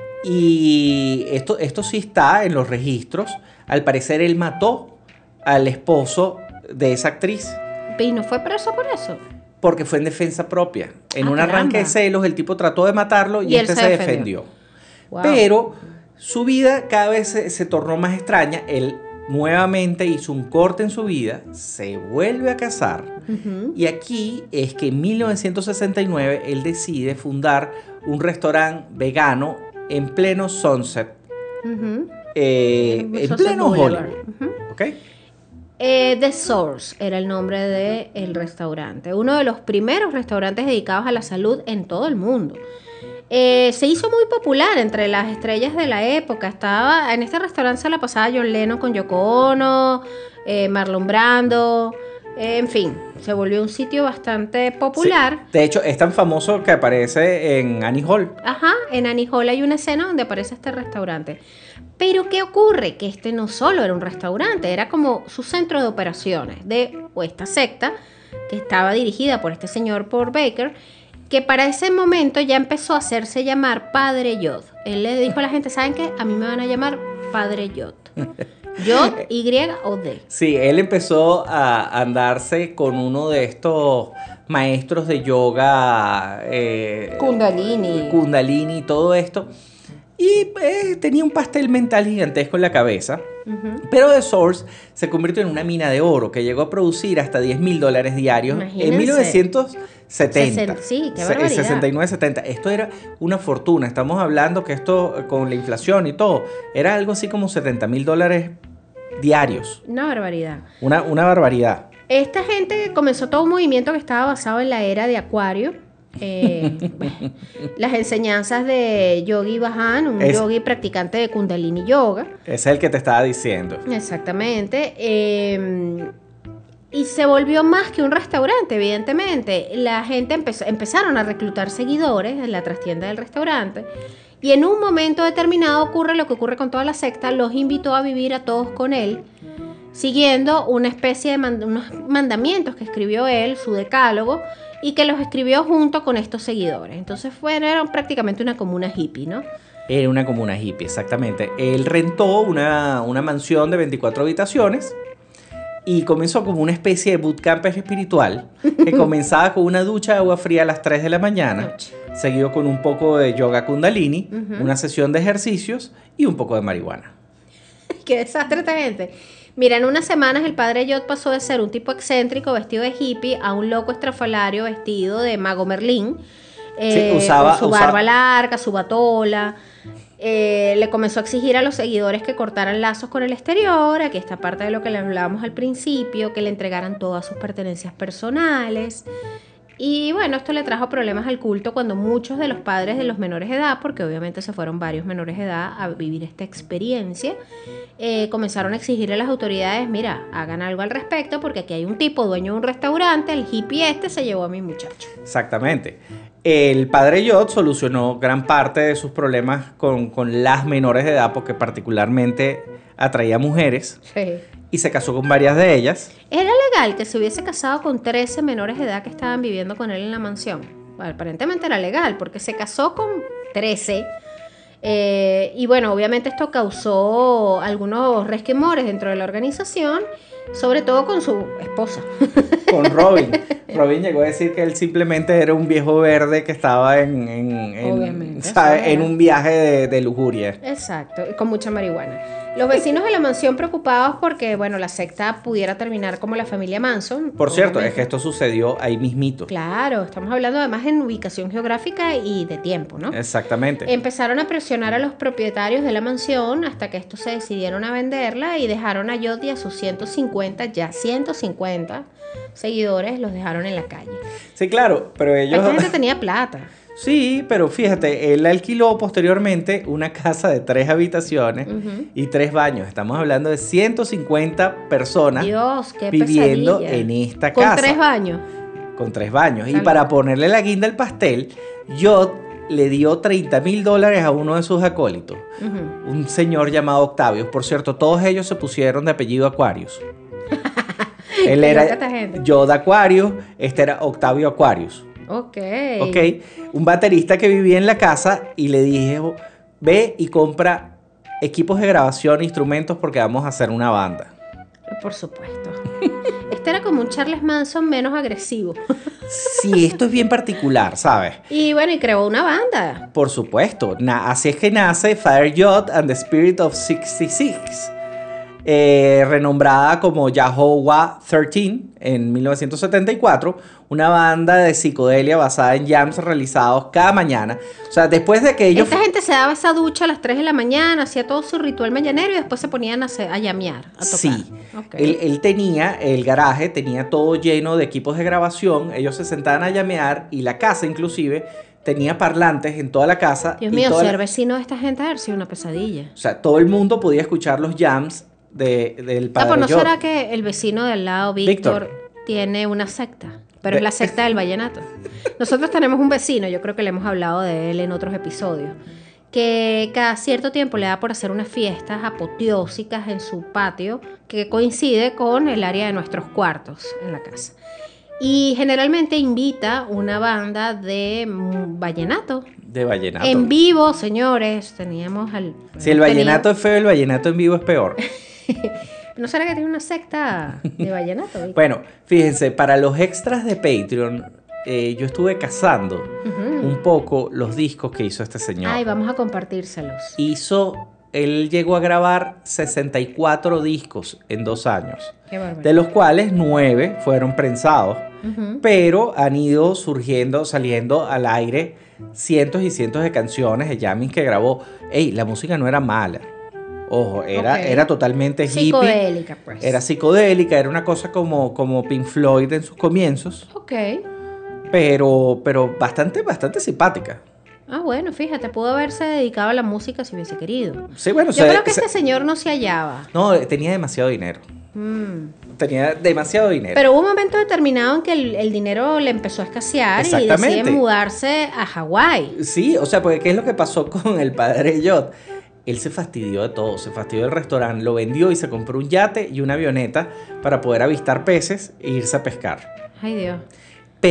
Y esto, esto sí está en los registros. Al parecer, él mató al esposo de esa actriz. y no fue preso por eso. Porque fue en defensa propia. En Ah, un arranque de caramba. celos, el tipo trató de matarlo y, Y él este se se defendió. defendió. Wow. Pero su vida cada vez se, se tornó más extraña. Él nuevamente hizo un corte en su vida, se vuelve a casar. Ujú. Y aquí es que en mil novecientos sesenta y nueve él decide fundar un restaurante vegano en pleno Sunset, Ujú. eh, En en Sunset pleno Boulevard. Hollywood. Ujú. ¿Ok? Eh, The Source era el nombre del restaurante, uno de los primeros restaurantes dedicados a la salud en todo el mundo. Eh, se hizo muy popular entre las estrellas de la época. Estaba en este restaurante, se la pasaba John Lennon con Yoko Ono, eh, Marlon Brando, eh, en fin, se volvió un sitio bastante popular. Sí. De hecho, es tan famoso que aparece en Annie Hall. Ajá, en Annie Hall hay una escena donde aparece este restaurante. Pero ¿qué ocurre? Que este no solo era un restaurante, era como su centro de operaciones de o esta secta que estaba dirigida por este señor Paul Baker, que para ese momento ya empezó a hacerse llamar Padre Yod. Él le dijo a la gente, ¿saben qué? A mí me van a llamar Padre Yod. Yod, Y o D. Sí, él empezó a andarse con uno de estos maestros de yoga, eh, Kundalini. Kundalini y todo esto. Y eh, tenía un pastel mental gigantesco en la cabeza. Ujú. Pero The Source se convirtió en una mina de oro que llegó a producir hasta diez mil dólares diarios Imagínense. en mil novecientos setenta. Sesen- sí, qué Se- barbaridad. sesenta y nueve setenta. Esto era una fortuna. Estamos hablando que esto, eh, con la inflación y todo, era algo así como setenta mil dólares diarios. Una barbaridad. Una, una barbaridad. Esta gente comenzó todo un movimiento que estaba basado en la era de Acuario. Eh, bueno, las enseñanzas de Yogi Bhajan, un Es- yogi practicante de Kundalini Yoga. Ese es el que te estaba diciendo. Exactamente. eh, y se volvió más que un restaurante, evidentemente. La gente empezó, empezaron a reclutar seguidores en la trastienda del restaurante. Y en un momento determinado ocurre lo que ocurre con toda la secta, los invitó a vivir a todos con él, siguiendo una especie de mand- unos mandamientos que escribió él, su decálogo, y que los escribió junto con estos seguidores. Entonces fueron prácticamente una comuna hippie, ¿no? Era una comuna hippie, exactamente. Él rentó una, una mansión de veinticuatro habitaciones y comenzó como una especie de bootcamp espiritual que comenzaba con una ducha de agua fría a las tres de la mañana, seguido con un poco de yoga kundalini, uh-huh. una sesión de ejercicios y un poco de marihuana. ¡Qué desastre esta gente! Mira, en unas semanas el padre Yod pasó de ser un tipo excéntrico vestido de hippie a un loco estrafalario vestido de mago Merlín. Eh, sí, usaba, con su barba usaba... larga, su batola. Eh, le comenzó a exigir a los seguidores que cortaran lazos con el exterior, aquí está parte de lo que le hablábamos al principio, que le entregaran todas sus pertenencias personales. Y bueno, esto le trajo problemas al culto cuando muchos de los padres de los menores de edad, porque obviamente se fueron varios menores de edad a vivir esta experiencia, eh, comenzaron a exigirle a las autoridades, mira, hagan algo al respecto porque aquí hay un tipo dueño de un restaurante, el hippie este se llevó a mi muchacho. Exactamente. El padre Yod solucionó gran parte de sus problemas con, con las menores de edad porque particularmente atraía mujeres. Sí. Y se casó con varias de ellas. ¿Era legal que se hubiese casado con trece menores de edad que estaban viviendo con él en la mansión? Bueno, aparentemente era legal porque se casó con trece. Eh, y bueno, obviamente esto causó algunos resquemores dentro de la organización, sobre todo con su esposa. Con Robin. Robin llegó a decir que él simplemente era un viejo verde que estaba en, en, en, ¿sabe? en un viaje de, de lujuria. Exacto, y con mucha marihuana. Los vecinos de la mansión preocupados porque, bueno, la secta pudiera terminar como la familia Manson. Por cierto, obviamente. Es que esto sucedió ahí mismito. Claro, estamos hablando además en ubicación geográfica y de tiempo, ¿no? Exactamente. Empezaron a presionar a los propietarios de la mansión hasta que estos se decidieron a venderla y dejaron a Yod y a sus ciento cincuenta, ya ciento cincuenta seguidores, los dejaron en la calle. Sí, claro, pero ellos... Esta gente tenía plata. Sí, pero fíjate, él alquiló posteriormente una casa de tres habitaciones uh-huh. y tres baños. Estamos hablando de ciento cincuenta personas Dios, qué viviendo pesadilla. En esta ¿Con casa. Con tres baños. Con tres baños. Salud. Y para ponerle la guinda al pastel, Yod le dio treinta mil dólares a uno de sus acólitos, uh-huh. un señor llamado Octavius. Por cierto, todos ellos se pusieron de apellido Aquarius. Él era Yod Aquarius, este era Octavio Aquarius. Ok. Ok, un baterista que vivía en la casa y le dije, ve y compra equipos de grabación, instrumentos porque vamos a hacer una banda. Por supuesto. Este era como un Charles Manson menos agresivo. Sí, esto es bien particular, ¿sabes? Y bueno, y creó una banda. Por supuesto, Na- así es que nace Father Yod and the Spirit of sesenta y seis. Eh, renombrada como Yahovah trece en mil novecientos setenta y cuatro, una banda de psicodelia basada en jams realizados cada mañana. O sea, después de que ellos... Esta gente se daba esa ducha a las tres de la mañana, hacía todo su ritual mañanero y después se ponían a, hacer, a llamear, a tocar. Sí, okay. él, él tenía, el garaje tenía todo lleno de equipos de grabación, ellos se sentaban a llamear y la casa inclusive... tenía parlantes en toda la casa. Dios mío, ser la... vecino de esta gente ha sido una pesadilla. O sea, todo el mundo podía escuchar los jams de, del padre. Ah, pues no Yod. será que el vecino del lado, Víctor, Víctor. tiene una secta, pero es la secta del vallenato. Nosotros tenemos un vecino, yo creo que le hemos hablado de él en otros episodios, que cada cierto tiempo le da por hacer unas fiestas apoteósicas en su patio que coincide con el área de nuestros cuartos en la casa. Y generalmente invita una banda de vallenato. De vallenato. En vivo, señores. Teníamos al... Si el vallenato tenido... es feo, el vallenato en vivo es peor. ¿No será que tiene una secta de vallenato? Bueno, fíjense, para los extras de Patreon, eh, yo estuve cazando uh-huh. un poco los discos que hizo este señor. Ay, vamos a compartírselos. Hizo... Él llegó a grabar sesenta y cuatro discos en dos años. Qué bárbaro. De los cuales nueve fueron prensados. Uh-huh. Pero han ido surgiendo, saliendo al aire cientos y cientos de canciones de jamming que grabó. Ey, la música no era mala. Ojo, era, okay. era totalmente hippie. Psicodélica, pues. Era psicodélica, era una cosa como, como Pink Floyd en sus comienzos. Ok. Pero, pero bastante, bastante simpática. Ah, bueno, fíjate, pudo haberse dedicado a la música si hubiese querido. Sí, bueno, Yo se, creo que se, este señor no se hallaba. No, tenía demasiado dinero. Mm. Tenía demasiado dinero. Pero hubo un momento determinado en que el, el dinero le empezó a escasear y decide mudarse a Hawái. Sí, o sea, porque ¿qué es lo que pasó con el padre Yod? Él se fastidió de todo, se fastidió del restaurante, lo vendió y se compró un yate y una avioneta para poder avistar peces e irse a pescar. Ay, Dios. Pero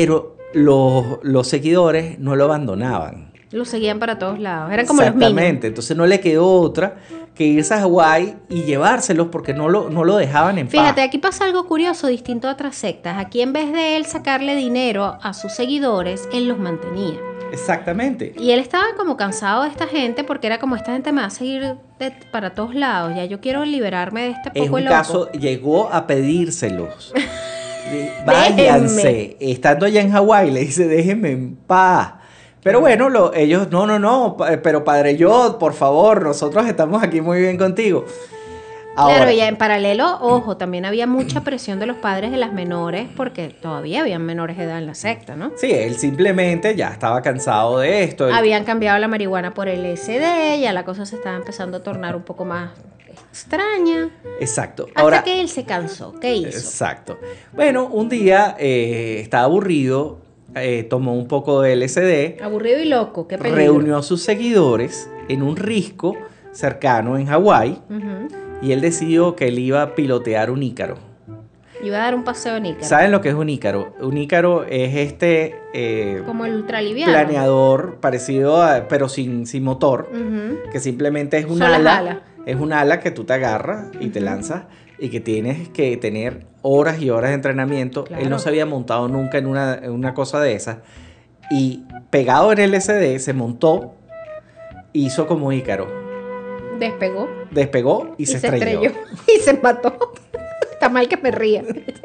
los, los seguidores no lo abandonaban. Lo seguían para todos lados. Eran como los niños. Exactamente. Entonces no le quedó otra que irse a Hawái y llevárselos porque no lo, no lo dejaban en Fíjate, paz. aquí pasa algo curioso, distinto a otras sectas. Aquí en vez de él sacarle dinero a sus seguidores, él los mantenía. Exactamente. Y él estaba como cansado de esta gente porque era como, esta gente me va a seguir de, para todos lados. Ya yo quiero liberarme de este En poco un loco. caso, llegó a pedírselos. De- Váyanse. Estando allá en Hawái, le dice, déjenme en paz. Pero bueno, lo, ellos, no, no, no, pa- pero Padre Yod, por favor, nosotros estamos aquí muy bien contigo. Ahora, Claro, y en paralelo, ojo, también había mucha presión de los padres de las menores porque todavía habían menores de edad en la secta, ¿no? sí, él simplemente ya estaba cansado de esto. Él- Habían cambiado la marihuana por L S D, ya la cosa se estaba empezando a tornar un poco más extraña. Exacto. Hasta Ahora, que él se cansó. ¿Qué hizo? exacto. Bueno, un día eh, estaba aburrido, eh, tomó un poco de L S D, Aburrido y loco, qué peligro. reunió a sus seguidores en un risco cercano en Hawái Ujú. y él decidió que él iba a pilotear un ícaro. Iba a dar un paseo en Ícaro. ¿Saben lo que es un ícaro? Un ícaro es este eh, Como el ultraliviano. planeador parecido a, pero sin, sin motor, Ujú. que simplemente es un Son las ala, alas. es un ala que tú te agarras y te lanzas y que tienes que tener horas y horas de entrenamiento. Claro. Él no se había montado nunca en una, en una cosa de esas y pegado en el L S D se montó, hizo como ícaro, Despegó despegó y, y se, estrelló. y se mató. Está mal que me ría.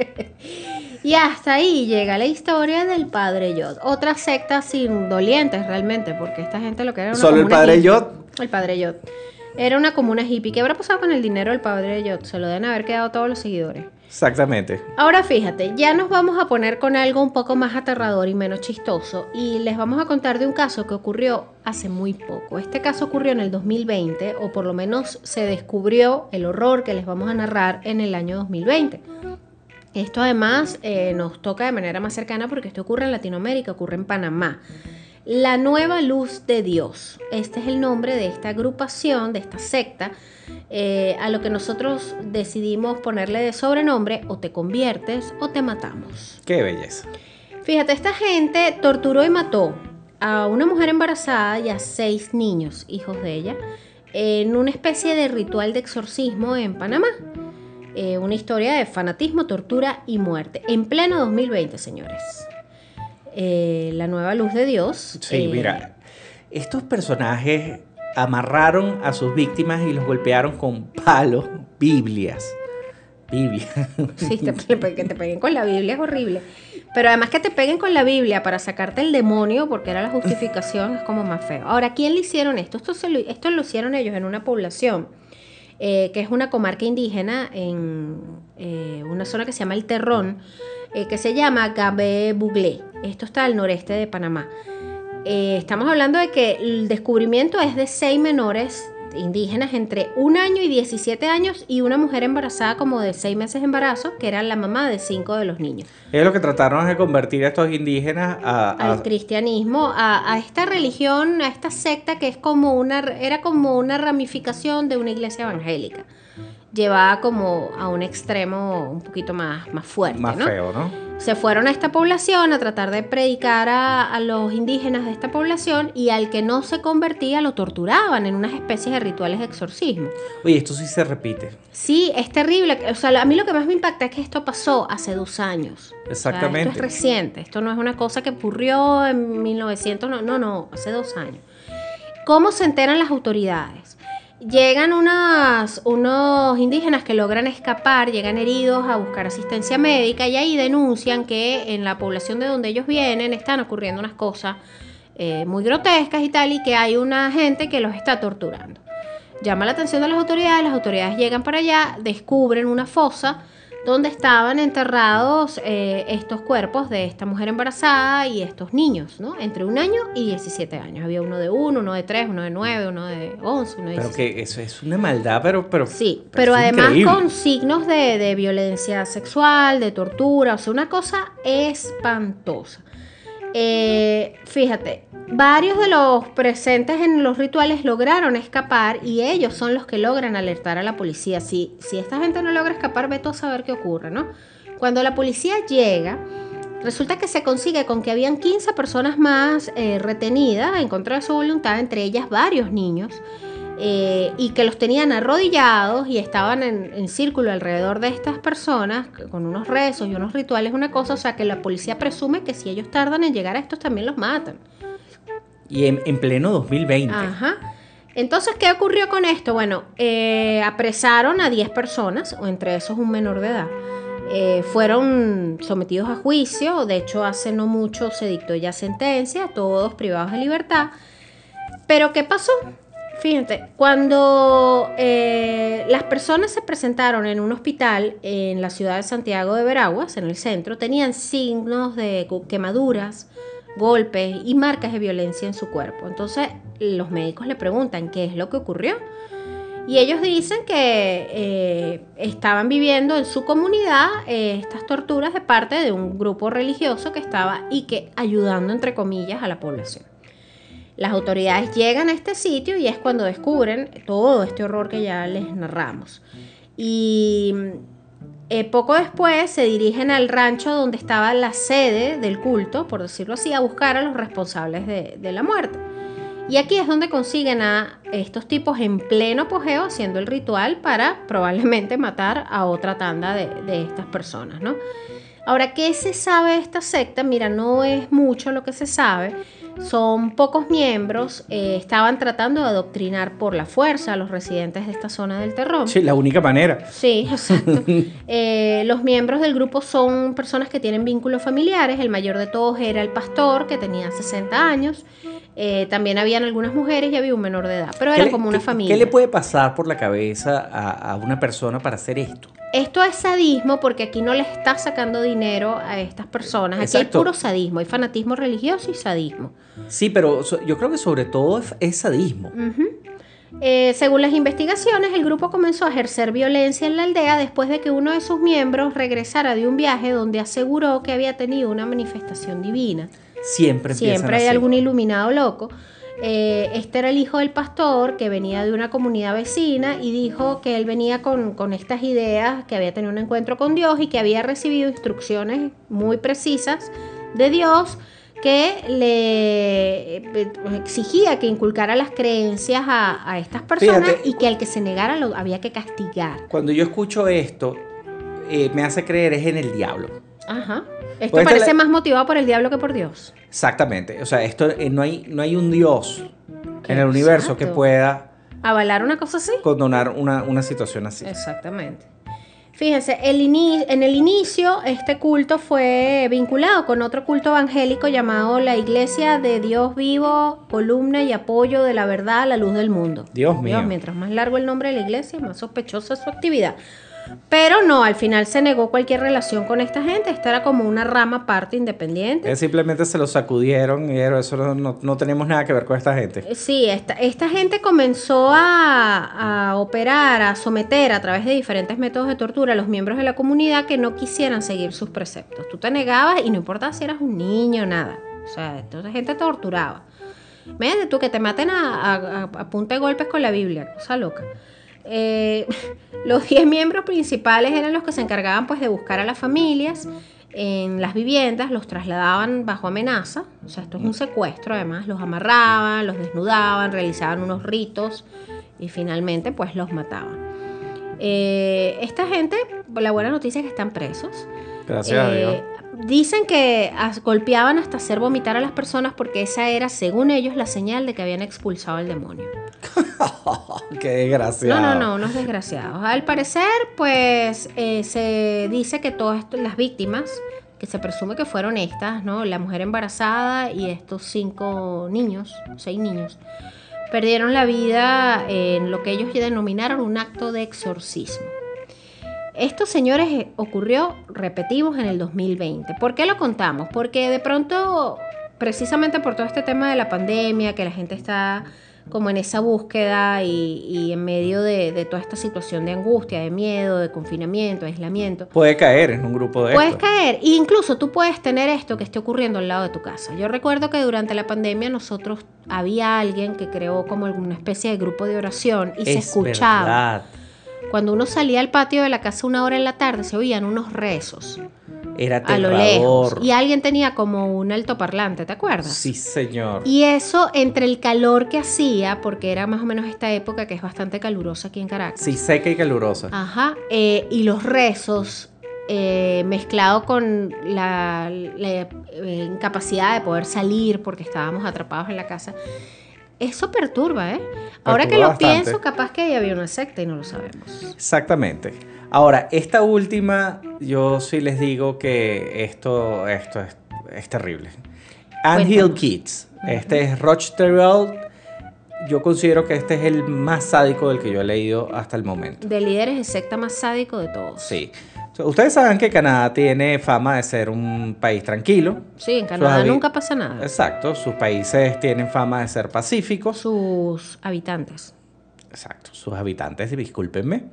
Y hasta ahí llega la historia del Padre Yod. Otra secta sin dolientes realmente, porque esta gente lo que era una Solo el comuna Padre hippie. Yod. El Padre Yod. Era una comuna hippie. ¿Qué habrá pasado con el dinero del Padre Yod? Se lo deben haber quedado todos los seguidores. Exactamente. Ahora fíjate, ya nos vamos a poner con algo un poco más aterrador y menos chistoso y les vamos a contar de un caso que ocurrió hace muy poco. Este caso ocurrió en el dos mil veinte, o por lo menos se descubrió el horror que les vamos a narrar en el año dos mil veinte. Esto además eh, nos toca de manera más cercana porque esto ocurre en Latinoamérica, ocurre en Panamá. La Nueva Luz de Dios. Este es el nombre de esta agrupación, de esta secta, eh, a lo que nosotros decidimos ponerle de sobrenombre: o te conviertes o te matamos. Qué belleza. Fíjate, esta gente torturó y mató a una mujer embarazada y a seis niños, hijos de ella, en una especie de ritual de exorcismo en Panamá. Eh, una historia de fanatismo, tortura y muerte. En pleno dos mil veinte, señores. Eh, la Nueva Luz de Dios. Sí, eh, mira, estos personajes amarraron a sus víctimas y los golpearon con palos, Biblias. Biblia. Sí, te, que te peguen con la Biblia es horrible. Pero además que te peguen con la Biblia para sacarte el demonio, porque era la justificación, es como más feo. Ahora, ¿quién le hicieron esto? Esto, se lo, esto lo hicieron ellos en una población, eh, que es una comarca indígena, en eh, una zona que se llama El Terrón, eh, que se llama Gabé Buglé. Esto está al noreste de Panamá. Eh, estamos hablando de que el descubrimiento es de seis menores indígenas entre un año y diecisiete años y una mujer embarazada como de seis meses de embarazo, que era la mamá de cinco de los niños. Ellos lo que trataron de convertir a estos indígenas a, a- Al cristianismo, a, a esta religión, a esta secta que es como una, era como una ramificación de una iglesia evangélica, llevada como a un extremo un poquito más, más fuerte, más ¿no? feo, ¿no? Se fueron a esta población a tratar de predicar a, a los indígenas de esta población, y al que no se convertía lo torturaban en unas especies de rituales de exorcismo. Oye, esto sí se repite. Sí, es terrible. O sea, a mí lo que más me impacta es que esto pasó hace dos años. Exactamente. O sea, esto es reciente. Esto no es una cosa que ocurrió en mil novecientos, no, no, no, hace dos años. ¿Cómo se enteran las autoridades? Llegan unas, unos indígenas que logran escapar, llegan heridos a buscar asistencia médica, y ahí denuncian que en la población de donde ellos vienen están ocurriendo unas cosas eh, muy grotescas y tal, y que hay una gente que los está torturando. Llama la atención de las autoridades, las autoridades llegan para allá, descubren una fosa donde estaban enterrados eh, estos cuerpos de esta mujer embarazada y estos niños, ¿no? Entre un año y diecisiete años. Había uno de uno, uno de tres, uno de nueve, uno de once, uno de Pero diecisiete. que eso es una maldad, pero... pero Sí, pero es además increíble. con signos de, de violencia sexual, de tortura, o sea, una cosa espantosa. Eh, fíjate, varios de los presentes en los rituales lograron escapar, y ellos son los que logran alertar a la policía. Si, si esta gente no logra escapar, ve tú a saber qué ocurre, ¿no? Cuando la policía llega, Resulta que se consigue con que habían quince personas más eh, retenidas en contra de su voluntad, entre ellas varios niños, eh, y que los tenían arrodillados y estaban en, en círculo alrededor de estas personas con unos rezos y unos rituales, una cosa, o sea que la policía presume que si ellos tardan en llegar a estos también los matan. Y en, en pleno dos mil veinte. Ajá. Entonces, ¿qué ocurrió con esto? Bueno, eh, apresaron a diez personas, o entre esos un menor de edad. Eh, fueron sometidos a juicio, de hecho hace no mucho se dictó ya sentencia, todos privados de libertad. Pero ¿qué pasó? Fíjate, cuando eh, las personas se presentaron en un hospital en la ciudad de Santiago de Veraguas, en el centro, tenían signos de quemaduras, golpes y marcas de violencia en su cuerpo. Entonces los médicos le preguntan qué es lo que ocurrió. Y ellos dicen que eh, estaban viviendo en su comunidad eh, estas torturas de parte de un grupo religioso que estaba y que ayudando entre comillas a la población. Las autoridades llegan a este sitio y es cuando descubren todo este horror que ya les narramos. Y eh, poco después se dirigen al rancho donde estaba la sede del culto, por decirlo así, a buscar a los responsables de, de la muerte. Y aquí es donde consiguen a estos tipos en pleno apogeo haciendo el ritual para probablemente matar a otra tanda de, de estas personas, ¿no? Ahora, ¿qué se sabe de esta secta? Mira, no es mucho lo que se sabe. Son pocos miembros. Eh, estaban tratando de adoctrinar por la fuerza a los residentes de esta zona del terror. Sí, la única manera. Sí, exacto. eh, los miembros del grupo son personas que tienen vínculos familiares. El mayor de todos era el pastor, que tenía sesenta años. Eh, también habían algunas mujeres y había un menor de edad, pero era como una qué, familia. ¿Qué le puede pasar por la cabeza a, a una persona para hacer esto? Esto es sadismo porque aquí no le está sacando dinero a estas personas. Aquí Exacto. hay puro sadismo, hay fanatismo religioso y sadismo. Sí, pero so, yo creo que sobre todo es, es sadismo. Uh-huh. Eh, según las investigaciones, el grupo comenzó a ejercer violencia en la aldea después de que uno de sus miembros regresara de un viaje donde aseguró que había tenido una manifestación divina. Siempre empiezan Siempre hay así. algún iluminado loco. Eh, este era el hijo del pastor que venía de una comunidad vecina y dijo que él venía con, con estas ideas, que había tenido un encuentro con Dios y que había recibido instrucciones muy precisas de Dios que le eh, exigía que inculcara las creencias a, a estas personas. Fíjate, y que al que se negara lo había que castigar. Cuando yo escucho esto, eh, me hace creer es en el diablo. Ajá. Esto parece la... más motivado por el diablo que por Dios. Exactamente. O sea, esto eh, no hay no hay un Dios en el universo Exacto. que pueda avalar una cosa así. Condonar una, una situación así. Exactamente. Fíjense, el ini- en el inicio este culto fue vinculado con otro culto evangélico llamado la Iglesia de Dios Vivo, Columna y Apoyo de la Verdad, la Luz del Mundo. Dios mío. Dios, mientras más largo el nombre de la iglesia, más sospechosa es su actividad. Pero no, al final se negó cualquier relación con esta gente. Esta era como una rama aparte independiente. Eh, simplemente se lo sacudieron y era, eso no, no, no tenemos nada que ver con esta gente. Sí, esta, esta gente comenzó a, a operar, a someter a través de diferentes métodos de tortura a los miembros de la comunidad que no quisieran seguir sus preceptos. Tú te negabas y no importaba si eras un niño o nada. O sea, esta gente torturaba. Imagínate tú que te maten a, a, a punta de golpes con la Biblia, cosa loca. Eh, los diez miembros principales eran los que se encargaban pues de buscar a las familias en las viviendas, los trasladaban bajo amenaza, o sea, esto es un secuestro además, los amarraban, los desnudaban, realizaban unos ritos y finalmente pues los mataban. Eh, esta gente, la buena noticia es que están presos. Gracias eh, a Dios. Dicen que golpeaban hasta hacer vomitar a las personas porque esa era, según ellos, la señal de que habían expulsado al demonio. ¡Qué desgraciado! No, no, no, unos desgraciados. Al parecer, pues, eh, se dice que todas las víctimas, que se presume que fueron estas, ¿no? La mujer embarazada y estos cinco niños, seis niños, perdieron la vida en lo que ellos denominaron un acto de exorcismo. Esto, señores, ocurrió, repetimos, en el dos mil veinte. ¿Por qué lo contamos? Porque de pronto, precisamente por todo este tema de la pandemia, que la gente está como en esa búsqueda y, y en medio de, de toda esta situación de angustia, de miedo, de confinamiento, de aislamiento. Puede caer en un grupo de Puedes esto. caer, e incluso tú puedes tener esto que esté ocurriendo al lado de tu casa. Yo recuerdo que durante la pandemia nosotros había alguien que creó como alguna especie de grupo de oración y se Es escuchaba. Verdad. Cuando uno salía al patio de la casa una hora en la tarde, se oían unos rezos. Era a lo aterrador. lejos. Y alguien tenía como un altoparlante, ¿te acuerdas? Sí, señor. Y eso, entre el calor que hacía, porque era más o menos esta época que es bastante calurosa aquí en Caracas. Sí, seca y calurosa. Ajá. Eh, y los rezos, eh, mezclado con la, la eh, incapacidad de poder salir porque estábamos atrapados en la casa. Eso perturba, ¿eh? Ahora que lo bastante. pienso, capaz que ahí había una secta y no lo sabemos. Exactamente. Ahora, esta última, yo sí les digo que esto, esto es, es terrible. Ant Hill Cuéntanos. Kids. Este es Roch Terrill. Yo considero que este es el más sádico del que yo he leído hasta el momento. De líderes de secta más sádico de todos. Sí. Ustedes saben que Canadá tiene fama de ser un país tranquilo. Sí, en Canadá Sus habi- nunca pasa nada. Exacto. Sus países tienen fama de ser pacíficos. Sus habitantes. Exacto, sus habitantes, discúlpenme.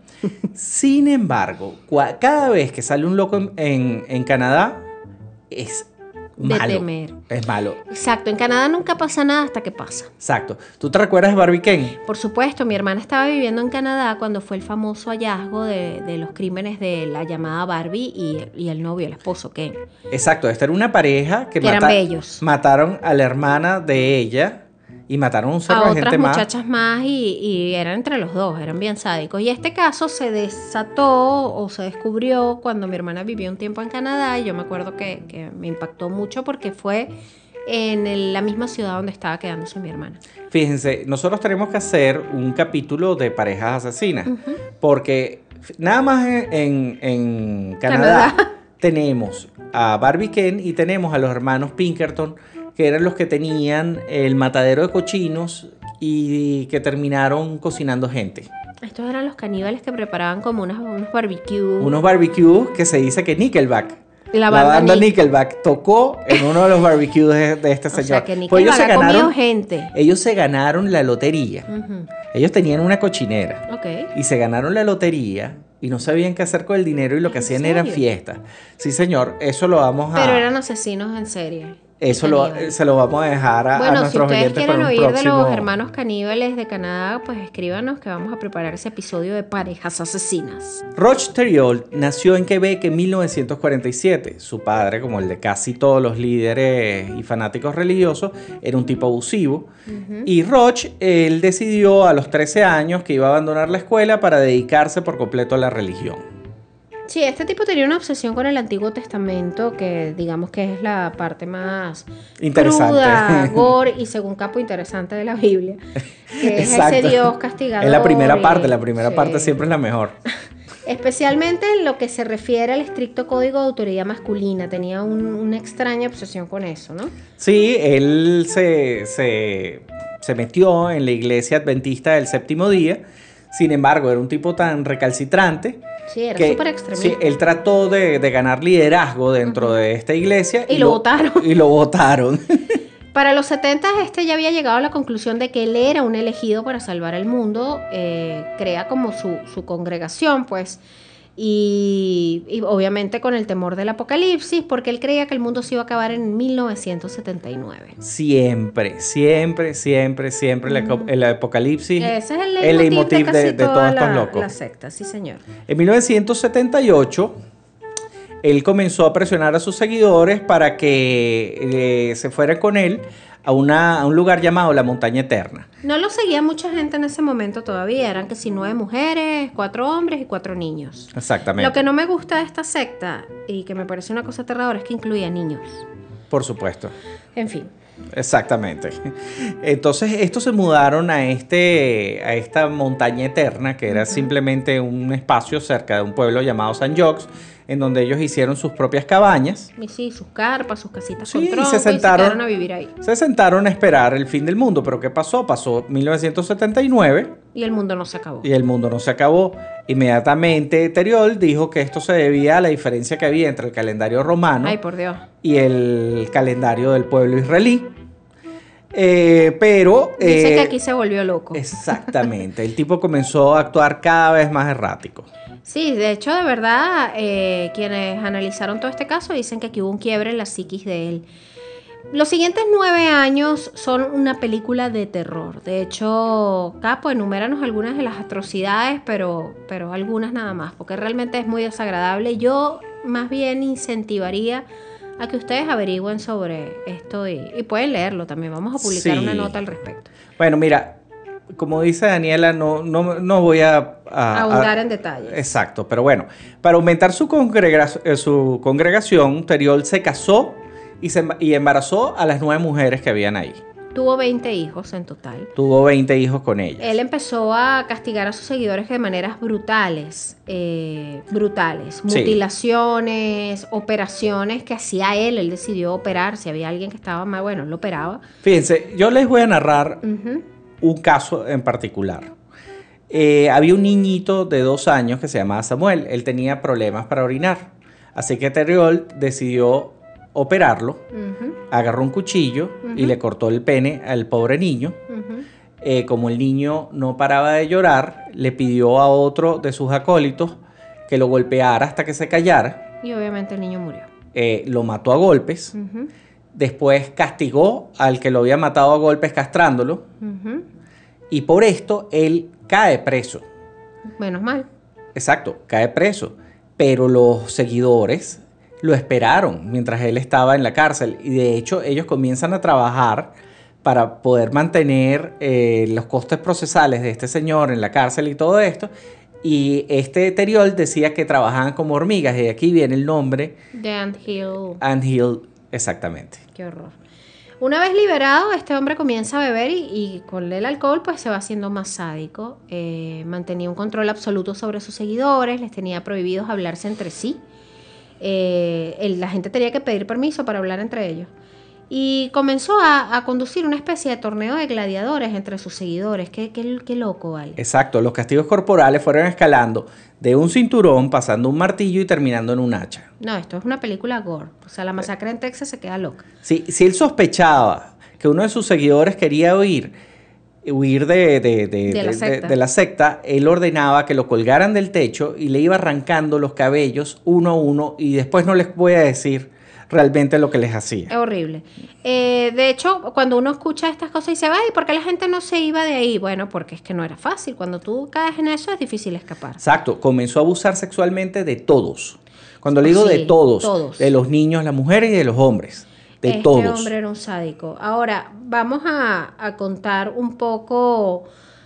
Sin embargo, cua- cada vez que sale un loco en, en, en Canadá, es De malo. temer. Es malo. Exacto, en Canadá nunca pasa nada hasta que pasa. Exacto. ¿Tú te recuerdas de Barbie Ken? Por supuesto, mi hermana estaba viviendo en Canadá cuando fue el famoso hallazgo de, de los crímenes de la llamada Barbie y, y el novio, el esposo Ken. Exacto, esta era una pareja que, Que eran bellos. mataron a la hermana de ella y mataron a un cerro A de otras gente más. muchachas más y, y eran entre los dos, eran bien sádicos. Y este caso se desató o se descubrió cuando mi hermana vivió un tiempo en Canadá y yo me acuerdo que, que me impactó mucho porque fue en el- la misma ciudad donde estaba quedándose mi hermana. Fíjense, nosotros tenemos que hacer un capítulo de parejas asesinas, porque f- nada más en, en- en Canadá, Canadá. tenemos a Barbie Ken y tenemos a los hermanos Pinkerton, que eran los que tenían el matadero de cochinos y que terminaron cocinando gente. Estos eran los caníbales que preparaban como unas, unos barbecues. Unos barbecues que se dice que Nickelback, La la banda banda Nick- Nickelback, tocó en uno de los barbecues de, de este O señor. sea, que Pues ellos Nickelback se ha comido ganaron, gente. ellos se ganaron la lotería. Ujú. Ellos tenían una cochinera. Ok. Y se ganaron la lotería y no sabían qué hacer con el dinero y lo que ¿En hacían eran serio? fiestas. Sí, señor, eso lo vamos a... Pero eran asesinos en serie. Eso lo, caníbales. se lo vamos a dejar a, a Bueno, si nuestros ustedes oyentes para quieren un oír de próximo... los hermanos caníbales de Canadá, pues escríbanos que vamos a preparar ese episodio de parejas asesinas. Roch Terrill nació en Quebec en mil novecientos cuarenta y siete. Su padre, como el de casi todos los líderes y fanáticos religiosos, era un tipo abusivo. Y Roch, él decidió a los trece años que iba a abandonar la escuela para dedicarse por completo a la religión. Sí, este tipo tenía una obsesión con el Antiguo Testamento, que digamos que es la parte más Interesante. cruda, gore y según capo interesante de la Biblia. Que es Exacto. ese Dios castigador. Es la primera y- parte, la primera sí. parte siempre es la mejor. Especialmente en lo que se refiere al estricto código de autoridad masculina. Tenía un- una extraña obsesión con eso, ¿no? Sí, él se, se, se metió en la iglesia adventista del séptimo día. Sin embargo, era un tipo tan recalcitrante Sí, era que súper sí, extremista. él trató de, de ganar liderazgo dentro de esta iglesia. Y lo votaron. Y lo votaron. Para los setenta, este ya había llegado a la conclusión de que él era un elegido para salvar el mundo. Eh, crea como su, su congregación, pues. Y, y obviamente con el temor del apocalipsis, porque él creía que el mundo se iba a acabar en mil novecientos setenta y nueve. Siempre, siempre, siempre, siempre el, eco- el apocalipsis. Ese es el el leitmotiv leitmotiv de, de, casi de toda todos estos la, locos. la secta, sí señor. En mil novecientos setenta y ocho, él comenzó a presionar a sus seguidores para que eh, se fueran con él a, una, a un lugar llamado la Montaña Eterna. No lo seguía mucha gente en ese momento todavía, eran que si nueve mujeres, cuatro hombres y cuatro niños. Exactamente. Lo que no me gusta de esta secta y que me parece una cosa aterradora es que incluía niños. Por supuesto. En fin. Exactamente. Entonces, estos se mudaron a, este, a esta montaña eterna, que era simplemente un espacio cerca de un pueblo llamado San Jacques, en donde ellos hicieron sus propias cabañas. Y sí, sus carpas, sus casitas Sí, con y tronco, se sentaron- quedaron a vivir ahí. Se sentaron a esperar el fin del mundo, pero ¿qué pasó? Pasó mil novecientos setenta y nueve Y el mundo no se acabó. y el mundo no se acabó. Inmediatamente Teriol dijo que esto se debía a la diferencia que había entre el calendario romano Ay, por Dios. y el calendario del pueblo israelí. Eh, pero... Dice eh, que aquí se volvió loco. Exactamente, el tipo comenzó a actuar cada vez más errático. Sí, de hecho, de verdad, eh, quienes analizaron todo este caso dicen que aquí hubo un quiebre en la psiquis de él. Los siguientes nueve años son una película de terror. De hecho, Capo, enuméranos algunas de las atrocidades, pero, pero algunas nada más, porque realmente es muy desagradable. Yo más bien incentivaría a que ustedes averigüen sobre esto y, y pueden leerlo también. Vamos a publicar Sí. una nota al respecto. Bueno, mira, como dice Daniela, no, no, no voy a... a Ahondar a- en detalles. Exacto, pero bueno, para aumentar su, congrega- eh, su congregación, Teriol se casó y, se, em- y embarazó a las nueve mujeres que habían ahí. Tuvo veinte hijos en total. Tuvo veinte hijos con ellas. Él empezó a castigar a sus seguidores de maneras brutales, eh, brutales, Sí. mutilaciones, operaciones que hacía él, él decidió operar, si había alguien que estaba mal, bueno, él lo operaba. Fíjense, yo les voy a narrar Ujú. un caso en particular. Eh, había un niñito de dos años que se llamaba Samuel. Él tenía problemas para orinar. Así que Teriol decidió operarlo, Ujú, agarró un cuchillo y Ujú. le cortó el pene al pobre niño. ujú. Eh, como el niño no paraba de llorar, le pidió a otro de sus acólitos que lo golpeara hasta que se callara. Y obviamente el niño murió. Eh, lo mató a golpes. Ujú, Después castigó al que lo había matado a golpes castrándolo. ujú. Y por esto él cae preso. Menos mal. Exacto, cae preso. Pero los seguidores lo esperaron mientras él estaba en la cárcel. Y de hecho ellos comienzan a trabajar para poder mantener eh, los costes procesales de este señor en la cárcel y todo esto. Y este Teriol decía que trabajaban como hormigas. Y de aquí viene el nombre De Ant Hill. Ant Hill, exactamente. Qué horror. Una vez liberado, este hombre comienza a beber y, y con el alcohol pues se va haciendo más sádico. Eh, mantenía un control absoluto sobre sus seguidores, les tenía prohibidos hablarse entre sí. Eh, el- la gente tenía que pedir permiso para hablar entre ellos. Y comenzó a, a conducir una especie de torneo de gladiadores entre sus seguidores. Qué, qué, qué loco, ¿vale? Exacto, los castigos corporales fueron escalando de un cinturón, pasando un martillo y terminando en un hacha. No, esto es una película gore. O sea, la masacre en Texas se queda loca. Si, si él sospechaba que uno de sus seguidores quería huir, huir de, de- de- De la de- secta. de la secta, él ordenaba que lo colgaran del techo y le iba arrancando los cabellos uno a uno y después no les voy a decir realmente lo que les Es hacía. horrible. Eh, de hecho, cuando uno escucha estas cosas y dice, ay, ¿por qué la gente no se iba de ahí? Bueno, porque es que no era fácil. Cuando tú caes en eso es difícil escapar. Exacto, comenzó a abusar sexualmente de todos. Cuando le digo Sí, de todos, todos. de los niños, las mujeres y de los hombres. De este todos. hombre era un sádico. Ahora, vamos a, a contar un poco.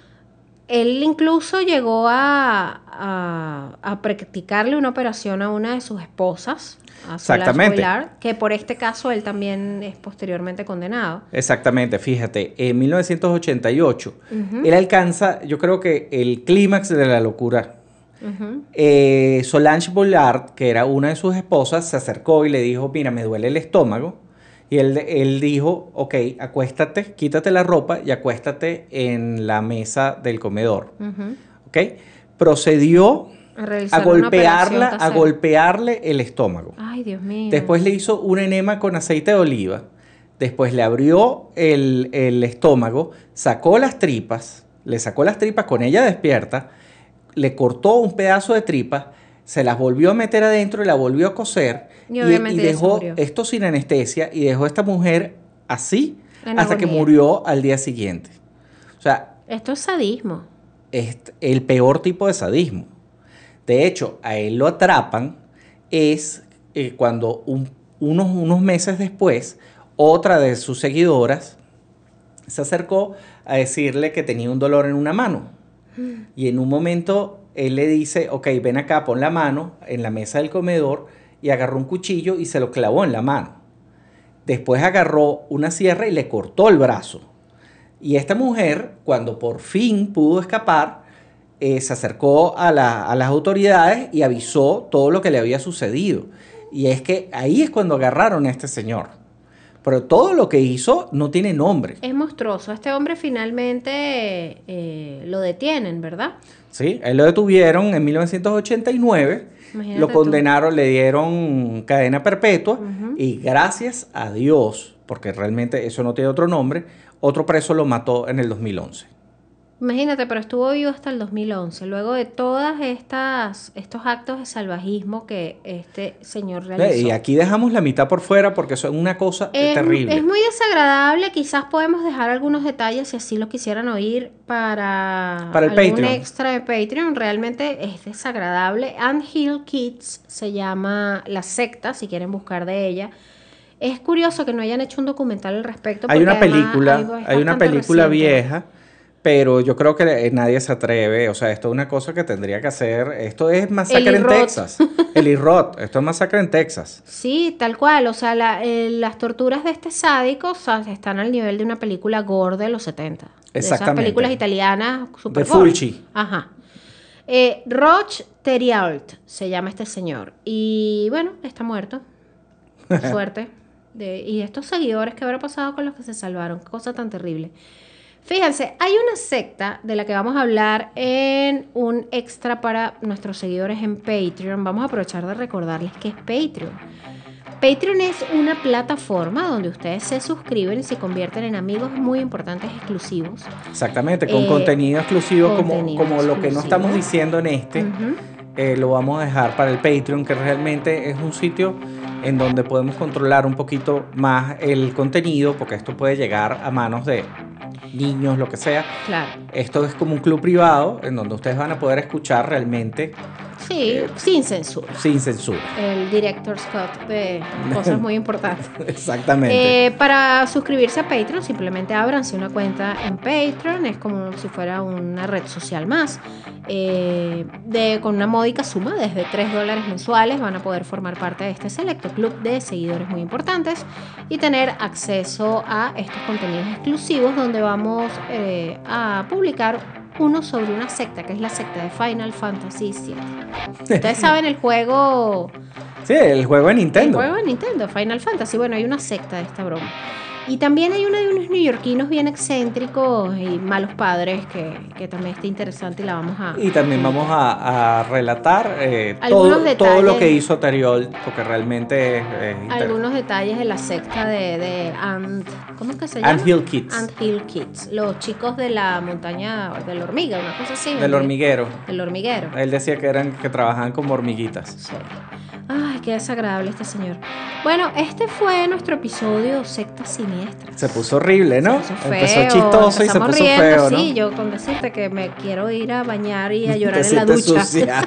Él incluso llegó a, a, a practicarle una operación a una de sus esposas, a Solange Exactamente. Bollard, que por este caso él también es posteriormente condenado. Exactamente, fíjate, en mil novecientos ochenta y ocho, Ujú. él alcanza, yo creo que el clímax de la locura. Ujú. Eh, Solange Bollard, que era una de sus esposas, se acercó y le dijo, mira, me duele el estómago. Y él, él dijo, ok, acuéstate, quítate la ropa y acuéstate en la mesa del comedor. Ujú. ¿Ok? Procedió A a realizar una golpearla, operación a casera. golpearle el estómago. Ay, Dios mío. Después le hizo un enema con aceite de oliva. Después le abrió el, el estómago, sacó las tripas, le sacó las tripas con ella despierta, le cortó un pedazo de tripa, se las volvió a meter adentro y la volvió a coser. Y obviamente ella se dejó murió. esto sin anestesia y dejó a esta mujer así En hasta que agonía. murió al día siguiente. O sea, Esto es sadismo. es el peor tipo de sadismo. De hecho, a él lo atrapan es eh, cuando un- unos, unos meses después, otra de sus seguidoras se acercó a decirle que tenía un dolor en una mano. Y en un momento él le dice, ok, ven acá, pon la mano en la mesa del comedor y agarró un cuchillo y se lo clavó en la mano. Después agarró una sierra y le cortó el brazo. Y esta mujer, cuando por fin pudo escapar, eh, se acercó a, la- a las autoridades y avisó todo lo que le había sucedido. Y es que ahí es cuando agarraron a este señor. Pero todo lo que hizo no tiene nombre. Es monstruoso. Este hombre finalmente eh, lo detienen, ¿verdad? ¿Sí? A él lo detuvieron en mil novecientos ochenta y nueve. Imagínate Lo tú. condenaron, le dieron cadena perpetua. Ujú. Y gracias a Dios, porque realmente eso no tiene otro nombre, otro preso lo mató en el dos mil once. Imagínate, pero estuvo vivo hasta el dos mil once, luego de todas estas estos actos de salvajismo que este señor realizó. Y aquí dejamos la mitad por fuera porque eso es una cosa es, terrible. Es muy desagradable, quizás podemos dejar algunos detalles si así lo quisieran oír para, para el algún Patreon. extra de Patreon. Realmente es desagradable. Ant Hill Kids se llama la secta, si quieren buscar de ella. Es curioso que no hayan hecho un documental al respecto. Hay una además película, hay, hay una película reciente. vieja, pero yo creo que nadie se atreve. O sea, esto es una cosa que tendría que hacer. Esto es masacre El en I-Rot. Texas. El I-Rot. Esto es masacre en Texas. Sí, tal cual. O sea, la, eh, las torturas de este sádico, o sea, están al nivel de una película gore de los setenta. De esas Exactamente. películas italianas super De gore. Fulci. Ajá. Eh, Roch Thériault se llama este señor. Y bueno, está muerto. Por suerte. De, y estos seguidores, ¿qué habrá pasado con los que se salvaron? Qué cosa tan terrible. Fíjense, hay una secta de la que vamos a hablar en un extra para nuestros seguidores en Patreon. Vamos a aprovechar de recordarles qué es Patreon. Patreon es una plataforma donde ustedes se suscriben y se convierten en amigos muy importantes, exclusivos. Exactamente, con Eh, contenido exclusivo contenido como, como lo que no exclusivo. estamos diciendo en este. Uh-huh. Eh, lo vamos a dejar para el Patreon, que realmente es un sitio en donde podemos controlar un poquito más el contenido, porque esto puede llegar a manos de niños, lo que sea. Claro. Esto es como un club privado en donde ustedes van a poder escuchar realmente Sí, eh, sin censura. sin censura. El director Scott de cosas muy importantes. Exactamente. Eh, para suscribirse a Patreon, simplemente ábranse una cuenta en Patreon. Es como si fuera una red social más. Eh, de, con una módica suma, desde tres dólares mensuales, van a poder formar parte de este selecto club de seguidores muy importantes y tener acceso a estos contenidos exclusivos donde vamos eh, a publicar uno sobre una secta, que es la secta de Final Fantasy siete. Ustedes saben el juego... Sí, el juego de Nintendo. El juego de Nintendo, Final Fantasy. Bueno, hay una secta de esta broma. Y también hay una de unos neoyorquinos bien excéntricos y malos padres que, que también está interesante y la vamos a... Y también vamos a, a relatar eh, Algunos todo, detalles. todo lo que hizo Thériault, porque realmente es, es inter- Algunos detalles de la secta de, de Ant... ¿Cómo es que se llama? Ant Hill Kids. Ant Hill Kids. Los chicos de la montaña de la hormiga, una cosa así. Del hormiguero. Del hormiguero. Él decía que eran que trabajaban como hormiguitas. Sí. Ay, qué desagradable este señor. Bueno, este fue nuestro episodio Sectas Siniestras. Se puso horrible, ¿no? Se puso feo. Empezó chistoso y se Empezamos puso riendo, feo, ¿no? sí, yo con decirte que me quiero ir a bañar y a llorar Te en la sientes ducha. sucia.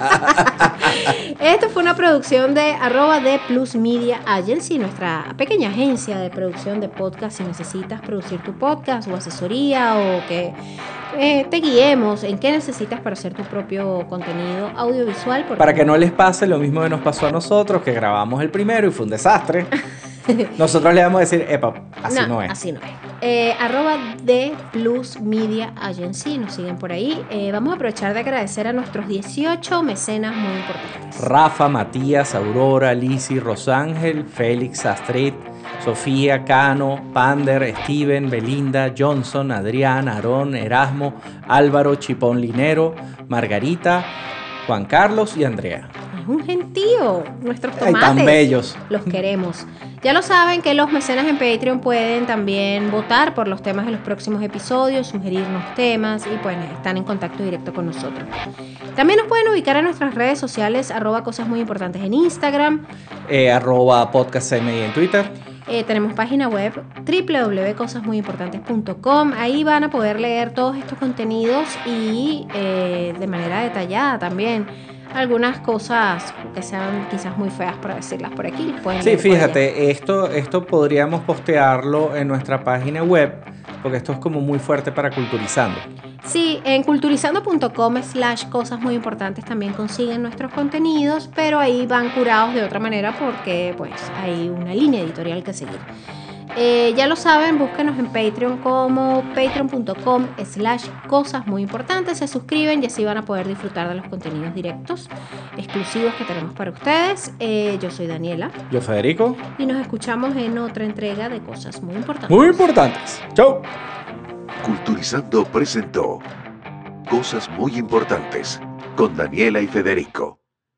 Esto fue una producción de arroba de Plus Media Agency, nuestra pequeña agencia de producción de podcast. Si necesitas producir tu podcast o asesoría o que eh, te guiemos en qué necesitas para hacer tu propio contenido audiovisual. Para que no les pase lo mismo que nos pasó a nosotros, que grabamos el primero y fue un desastre. Nosotros le vamos a decir, epa, así no, no es. Así no es. Eh, arroba de Plus Media Agency, nos siguen por ahí. Eh, vamos a aprovechar de agradecer a nuestros dieciocho mecenas muy importantes. Rafa, Matías, Aurora, Lizzy, Rosángel, Félix, Astrid, Sofía, Cano, Pander, Steven, Belinda, Johnson, Adrián, Aarón, Erasmo, Álvaro, Chipón Linero, Margarita, Juan Carlos y Andrea. Es un gentío. Nuestros Ay, tomates. tan bellos. Los queremos. Ya lo saben que los mecenas en Patreon pueden también votar por los temas de los próximos episodios, sugerirnos temas y pues están en contacto directo con nosotros. También nos pueden ubicar en nuestras redes sociales, arroba cosas muy importantes en Instagram. Eh, arroba podcast M I en Twitter. Eh, tenemos página web doble u doble u doble u punto cosas muy importantes punto com. Ahí van a poder leer todos estos contenidos y eh, de manera detallada también algunas cosas que sean quizás muy feas para decirlas por aquí. Pueden Sí, leer por allá. fíjate, esto, esto podríamos postearlo en nuestra página web, porque esto es como muy fuerte para Culturizando. Sí, en culturizando punto com slash cosas muy importantes también consiguen nuestros contenidos, pero ahí van curados de otra manera porque pues hay una línea editorial que seguir. Eh, ya lo saben, búsquenos en Patreon como patreon punto com slash cosas muy importantes. Se suscriben y así van a poder disfrutar de los contenidos directos exclusivos que tenemos para ustedes. Eh, yo soy Daniela Yo, Federico. y nos escuchamos en otra entrega de Cosas Muy Importantes. Muy importantes. Chau. Culturizando presentó Cosas muy importantes con Daniela y Federico.